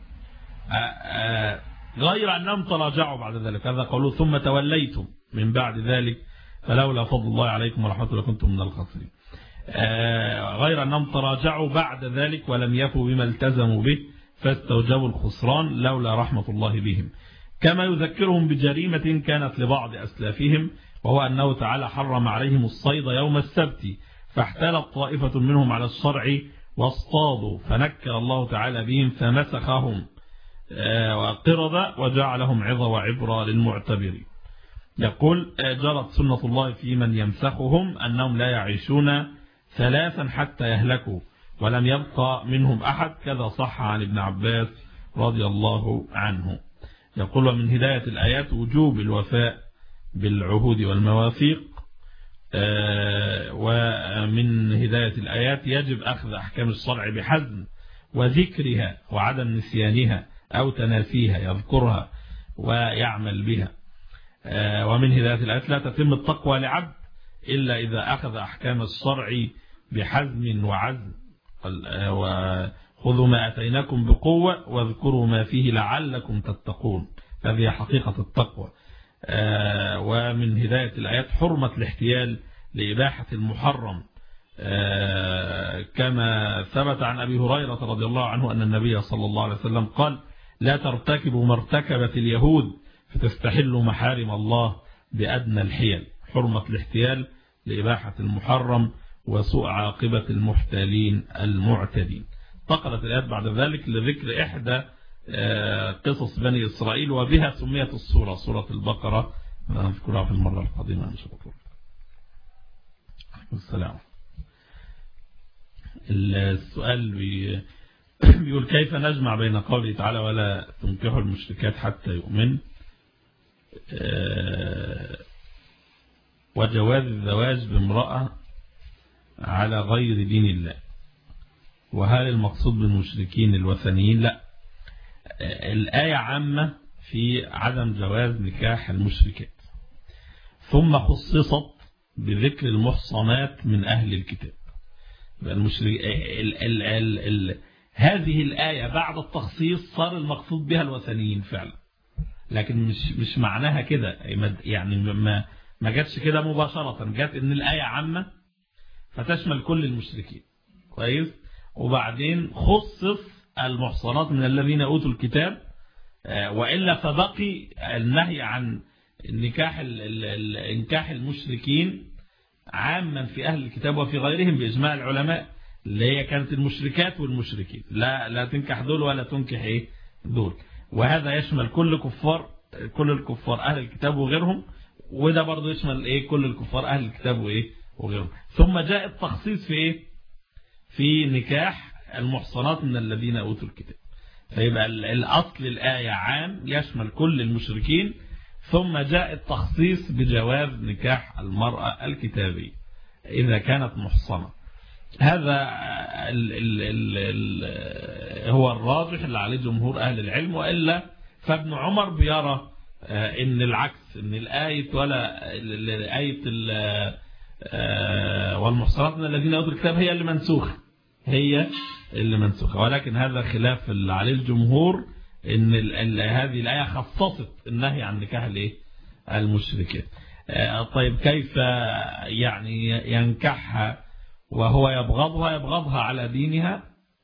غير أنهم تراجعوا بعد ذلك. هذا قوله: ثم توليتم من بعد ذلك فلولا فضل الله عليكم ورحمته لكنتم من الخاسرين. غير أنهم تراجعوا بعد ذلك ولم يفوا بما التزموا به فاستوجبوا الخسران لولا رحمة الله بهم. كما يذكرهم بجريمة كانت لبعض أسلافهم، وهو أنه تعالى حرم عليهم الصيد يوم السبت، فاحتالت طائفة منهم على الشرع واصطادوا، فنكر الله تعالى بهم فمسخهم وقرد وجعلهم عظة وعبرة للمعتبرين. يقول: جرت سنة الله في من يمسخهم أنهم لا يعيشون 3 حتى يهلكوا، ولم يبقى منهم أحد، كذا صح عن ابن عباس رضي الله عنه. يقول: ومن هداية الآيات وجوب الوفاء بالعهود والمواثيق، ومن هداية الآيات يجب أخذ أحكام الشرع بحزم وذكرها وعدم نسيانها أو تناسيها، يذكرها ويعمل بها. ومن هداية الآيات لا تتم التقوى لعبد إلا إذا أخذ أحكام الشرع بحزم وعزم، وخذوا ما أتيناكم بقوة واذكروا ما فيه لعلكم تتقون، هذه حقيقة التقوى. ومن هداية الآيات حرمة الاحتيال لإباحة المحرم، كما ثبت عن أبي هريرة رضي الله عنه أن النبي صلى الله عليه وسلم قال: لا ترتكبوا ما ارتكبت اليهود فتستحلوا محارم الله بأدنى الحيل. حرمة الاحتيال لإباحة المحرم وسوء عاقبة المحتالين المعتدين. انتقلت الآيات بعد ذلك لذكر إحدى قصص بني إسرائيل، وبها سميت السورة سورة البقرة، نذكرها في المرة القادمة إن شاء الله. السلام. السؤال بيقول: كيف نجمع بين قوله تعالى ولا تنكحوا المشركات حتى يؤمن وجواز الزواج بامرأة على غير دين الله؟ وهل المقصود بالمشركين الوثنيين؟ لا، الآية عامة في عدم جواز نكاح المشركات، ثم خصصت بذكر المحصنات من أهل الكتاب. هذه الآية بعد التخصيص صار المقصود بها الوثنيين فعلا، لكن مش معناها كده، يعني ما جاتش كده مباشرة، جات ان الآية عامة فتشمل كل المشركين، كويس، وبعدين خصص المحصنات من الذين أوتوا الكتاب، وإلا فبقي النهي عن انكاح المشركين عاما في أهل الكتاب وفي غيرهم بإجماع العلماء، اللي هي كانت المشركات والمشركين، لا تنكح دول ولا تنكح دول. وهذا يشمل كل الكفار أهل الكتاب وغيرهم، وده برضو يشمل كل الكفار أهل الكتاب وغيرهم. ثم جاء التخصيص في في نكاح المحصنات من الذين أوتوا الكتاب. فيبقى الأصل الآية عام يشمل كل المشركين، ثم جاء التخصيص بجواز نكاح المرأة الكتابية إذا كانت محصنة. هذا هو الراجح اللي عليه جمهور أهل العلم، وإلا فابن عمر بيرى إن العكس، إن الآية والمحصنات من الذين أوتوا الكتاب هي اللي منسوخة، ولكن هذا خلاف اللي عليه الجمهور، إن هذه الآية خصصت النهي عن نكاح المشركين. طيب كيف يعني ينكحها وهو يبغضها على دينها،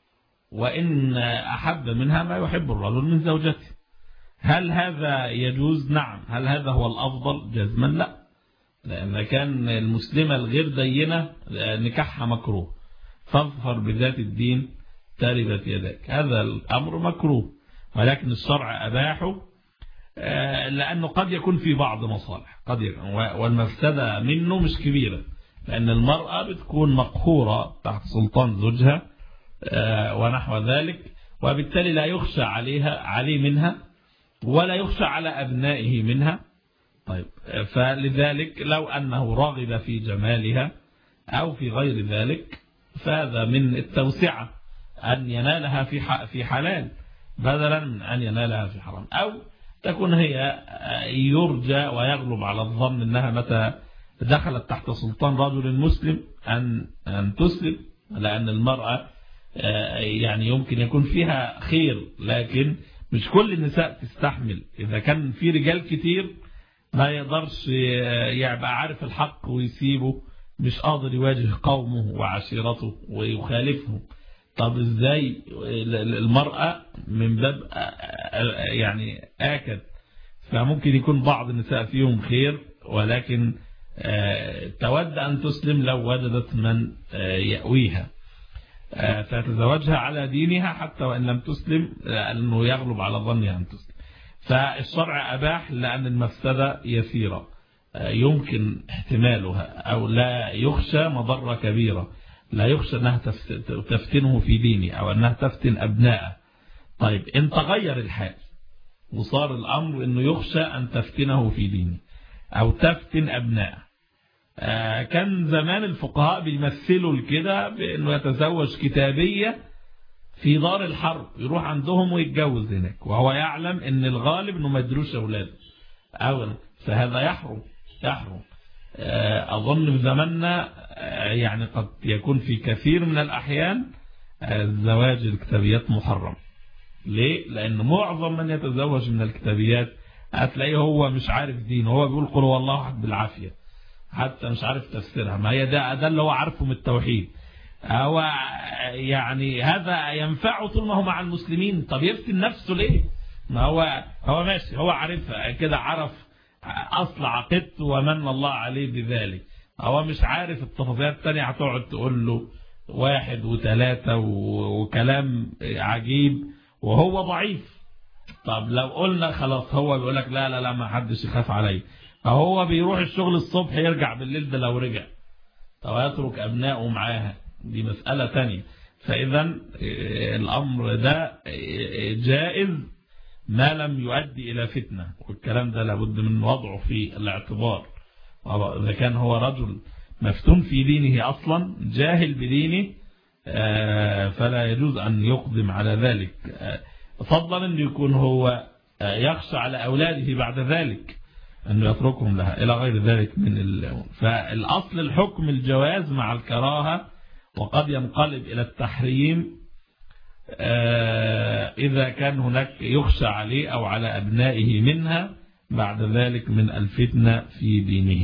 وإن أحب منها ما يحب الرجل من زوجته؟ هل هذا يجوز؟ نعم. هل هذا هو الأفضل؟ جزما لا، لأن كان المسلمة الغير دينة نكاحها مكروه، فاظفر بذات الدين تربت يداك. هذا الأمر مكروه، ولكن الشرع أباحه لأنه قد يكون في بعض مصالح، والمفسدة منه مش كبيرة، لأن المرأة بتكون مقهورة تحت سلطان زوجها ونحو ذلك، وبالتالي لا يخشى عليه منها، ولا يخشى على أبنائه منها. طيب فلذلك لو أنه راغب في جمالها أو في غير ذلك، فهذا من التوسعة أن ينالها في حلال بدلا من أن ينالها في حرام، أو تكون هي يرجى ويغلب على الظن أنها متى دخلت تحت سلطان رجل مسلم أن تسلم، لأن المرأة يعني يمكن يكون فيها خير، لكن مش كل النساء تستحمل. إذا كان في رجال كتير ما يقدرش يبقى عارف الحق ويسيبه، مش قادر يواجه قومه وعشيرته ويخالفهم. طب ازاي المرأة من باب يعني آكد؟ فممكن يكون بعض النساء فيهم خير، ولكن تود أن تسلم لو وجدت من يأويها، فتزوجها على دينها حتى وإن لم تسلم، لأنه يغلب على ظنها أن تسلم. فالشرع أباح لأن المفسدة يسيرة يمكن احتمالها، أو لا يخشى مضرة كبيرة، لا يخشى أنها تفتنه في دينه أو أنها تفتن أبنائه. طيب إن تغير الحال وصار الأمر أنه يخشى أن تفتنه في دينه أو تفتن أبنائه، كان زمان الفقهاء بيمثلوا الكده بأنه يتزوج كتابية في دار الحرب، يروح عندهم ويتجوز هناك، وهو يعلم أن الغالب أنه ما يدروش أولاده، فهذا يحرم. أظن في زماننا يعني قد يكون في كثير من الأحيان الزواج الكتابيات محرم. ليه؟ لأن معظم من يتزوج من الكتابيات هتلاقيه هو مش عارف دين، هو بيقول قل هو الله أحد بالعافية، حتى مش عارف تفسيرها، ما هي ده اللي هو عارفه من التوحيد. هو يعني هذا ينفعه طول ما هو مع المسلمين. طب يفتن نفسه ليه؟ ما هو ماشي، هو عارفها كده، عرف أصل عقيدته ومن الله عليه بذلك، هو مش عارف التفاصيل التانية، هتقعد تقول له 1 و3 وكلام عجيب وهو ضعيف. طب لو قلنا خلاص هو بيقول لك لا ما حدش يخاف عليه، فهو بيروح الشغل الصبح يرجع بالليل، ده لو رجع طب يترك أبنائه معاها، دي مسألة تانية. فإذا الأمر ده جائز ما لم يؤدي إلى فتنة، والكلام ده لابد من وضعه في الاعتبار. إذا كان هو رجل مفتون في دينه أصلا، جاهل بدينه، فلا يجوز أن يقدم على ذلك، فضلا أن يكون هو يخشى على أولاده بعد ذلك أنه يتركهم لها إلى غير ذلك فالأصل الحكم الجواز مع الكراهة، وقد ينقلب إلى التحريم إذا كان هناك يخشى عليه أو على أبنائه منها بعد ذلك من الفتنة في دينهم.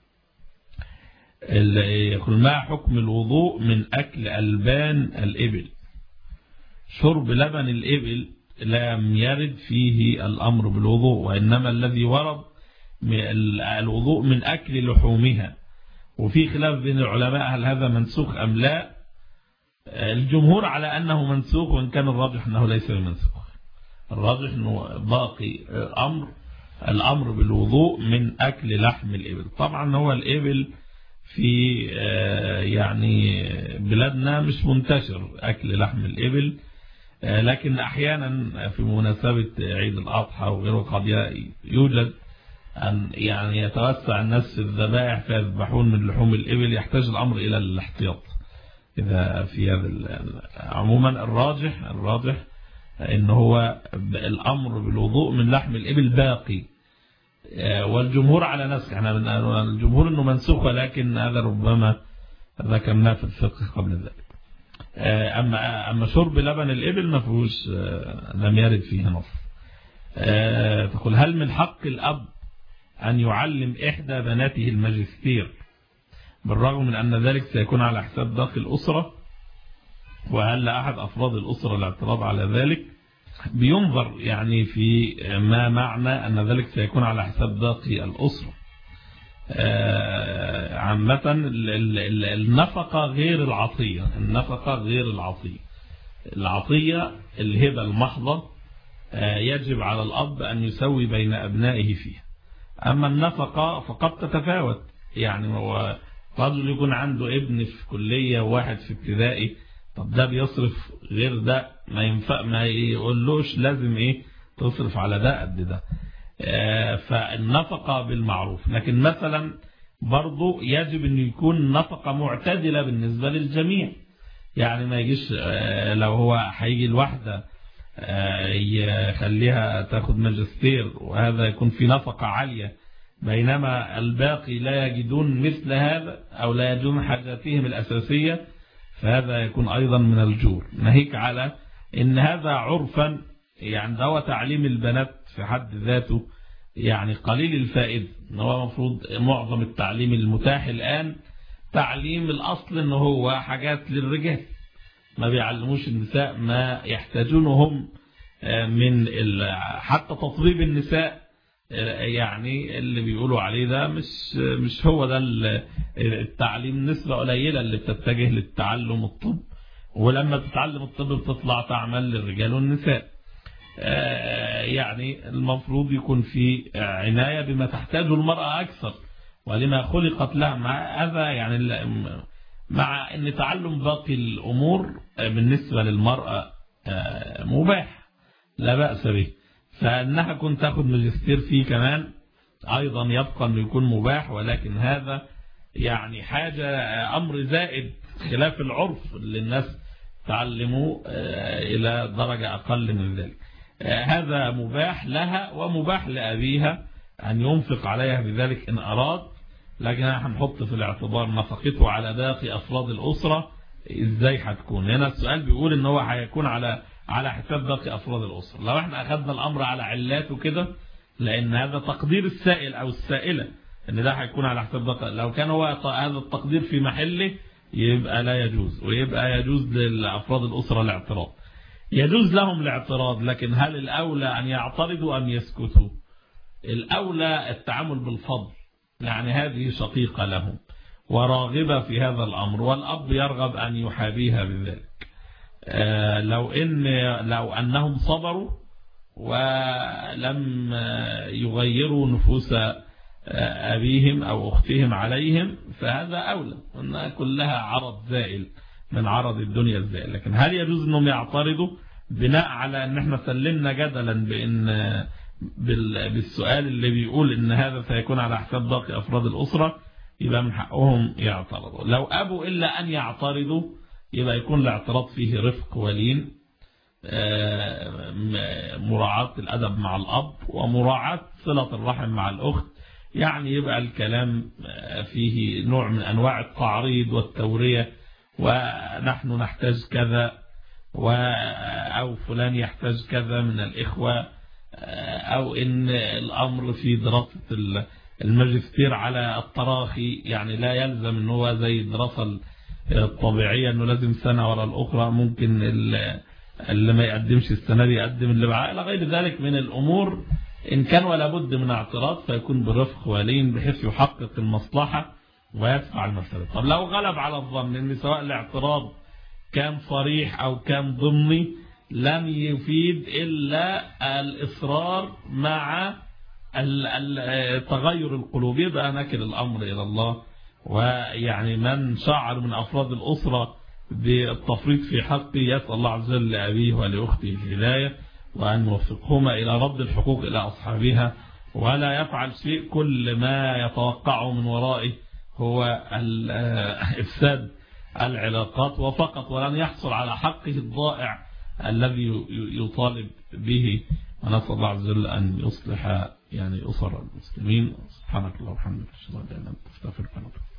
يقول ما حكم الوضوء من أكل ألبان الإبل؟ شرب لبن الإبل لم يرد فيه الأمر بالوضوء، وإنما الذي ورد الوضوء من أكل لحومها، وفي خلاف بين العلماء هل هذا منسوخ أم لا. الجمهور على أنه منسوخ، وإن كان الراجح أنه ليس بمنسوخ، الراجح أنه باقي الأمر بالوضوء من أكل لحم الإبل. طبعا هو الإبل في يعني بلادنا مش منتشر أكل لحم الإبل، لكن أحيانا في مناسبة عيد الأضحى وغيره قد يوجد أن يعني يتوسع الناس في الذبائح فيذبحون من لحوم الإبل، يحتاج الأمر إلى الاحتياط إذا في هذا. عموما الراجح إن هو الأمر بالوضوء من لحم الإبل باقي، والجمهور على نسخ. احنا الجمهور إنه منسوخ، ولكن هذا ربما ذكرناه في الفقه قبل ذلك. أما شرب لبن الإبل ما فيهوش، لم يرد فيه نص. تقول: هل من حق الأب أن يعلم إحدى بناته الماجستير بالرغم من أن ذلك سيكون على حساب باقي الأسرة؟ وهل لأحد أفراد الأسرة الاعتراض على ذلك؟ بينظر يعني في ما معنى أن ذلك سيكون على حساب باقي الأسرة. عامة النفقة غير العطية، العطية الهبة المحضة يجب على الأب أن يسوي بين أبنائه فيها. أما النفقة فقد تتفاوت، يعني هو رجل يكون عنده ابن في كلية وواحد في ابتدائي، طب ده بيصرف غير ده، ما ينفع ما يقولوش لازم تصرف على ده قد ده. فالنفقة بالمعروف، لكن مثلا برضو يجب أن يكون نفقة معتدلة بالنسبة للجميع. يعني ما يجيش لو هو هيجي الواحدة يخليها تاخد ماجستير وهذا يكون في نفقة عالية، بينما الباقي لا يجدون مثل هذا أو لا يجدون حاجاتهم الأساسية، فهذا يكون أيضا من الجور. ناهيك على إن هذا عرفا، يعني ده تعليم البنات في حد ذاته يعني قليل الفائدة. هو المفروض معظم التعليم المتاح الآن تعليم الأصل إنه هو حاجات للرجال، ما بيعلموش النساء ما يحتاجونهم من حتى تطبيب النساء، يعني اللي بيقولوا عليه ده مش هو ده التعليم. نسبة قليلة اللي بتتجه للتعلم الطب، ولما تتعلم الطب بتطلع تعمل للرجال والنساء. يعني المفروض يكون في عناية بما تحتاجه المرأة أكثر ولما خلقت لها. مع هذا يعني مع أن تعلم باقي الأمور بالنسبة للمرأة مباح لا بأس به، فأنها كنت تأخذ ماجستير فيه كمان أيضا يبقى أنه يكون مباح، ولكن هذا يعني حاجة أمر زائد خلاف العرف اللي الناس تعلموا إلى درجة أقل من ذلك. هذا مباح لها ومباح لأبيها أن ينفق عليها بذلك إن أراد، لكن هنحط في الاعتبار نفقته على باقي أفراد الأسرة إزاي هتكون. هنا السؤال بيقول إن هو هيكون على حساب باقي أفراد الأسرة. لو احنا أخذنا الأمر على علاته كده، لأن هذا تقدير السائل أو السائلة إن ده هيكون على حساب باقي، لو كان هو هذا التقدير في محله يبقى لا يجوز، ويبقى يجوز لأفراد الأسرة الاعتراض. يجوز لهم الاعتراض، لكن هل الأولى أن يعترضوا أم يسكتوا؟ الأولى التعامل بالفضل، يعني هذه شقيقة لهم وراغبة في هذا الأمر، والأب يرغب أن يحابيها بذلك. لو أنهم صبروا ولم يغيروا نفوس أبيهم أو أختهم عليهم فهذا أولى، وأنها كلها عرض زائل من عرض الدنيا الزائل. لكن هل يجوز أنهم يعترضوا بناء على أن احنا سلمنا جدلا بأن بالسؤال اللي بيقول أن هذا سيكون على حساب باقي أفراد الأسرة؟ يبقى من حقهم يعترضوا. لو أبوا إلا أن يعترضوا يبقى يكون الاعتراض فيه رفق ولين، مراعاة الأدب مع الأب ومراعاة صلة الرحم مع الأخت. يعني يبقى الكلام فيه نوع من أنواع التعريض والتورية، ونحن نحتاج كذا أو فلان يحتاج كذا من الإخوة، أو إن الأمر في دراسة الماجستير على التراخي، يعني لا يلزم أنه هو زي الدراسة الطبيعية أنه لازم سنة ولا الأخرى، ممكن اللي ما يقدمش السنة دي يقدم اللي بعد إلى غير ذلك من الأمور. إن كان ولا بد من اعتراض فيكون برفق ولين بحيث يحقق المصلحة ويدفع المسألة. طب لو غلب على الظن إن سواء الاعتراض كان صريح أو كان ضمني لم يفيد إلا الإصرار مع تغير القلوب، يبقى نكل الأمر إلى الله. ويعني من شعر من أفراد الأسرة بالتفريط في حقه يسأل الله عز وجل لأبيه ولأخته الهداية، وأن يوفقهما إلى رد الحقوق إلى أصحابها، ولا يفعل شيء كل ما يتوقعه من ورائه هو إفساد العلاقات وفقط، ولن يحصل على حقه الضائع الذي يطالب به. ونسأل الله عز وجل أن يصلح يعني أسر المسلمين. سبحانك اللهم وبحمدك أشهد أن لا إله إلا أنت أستغفرك وأتوب إليك.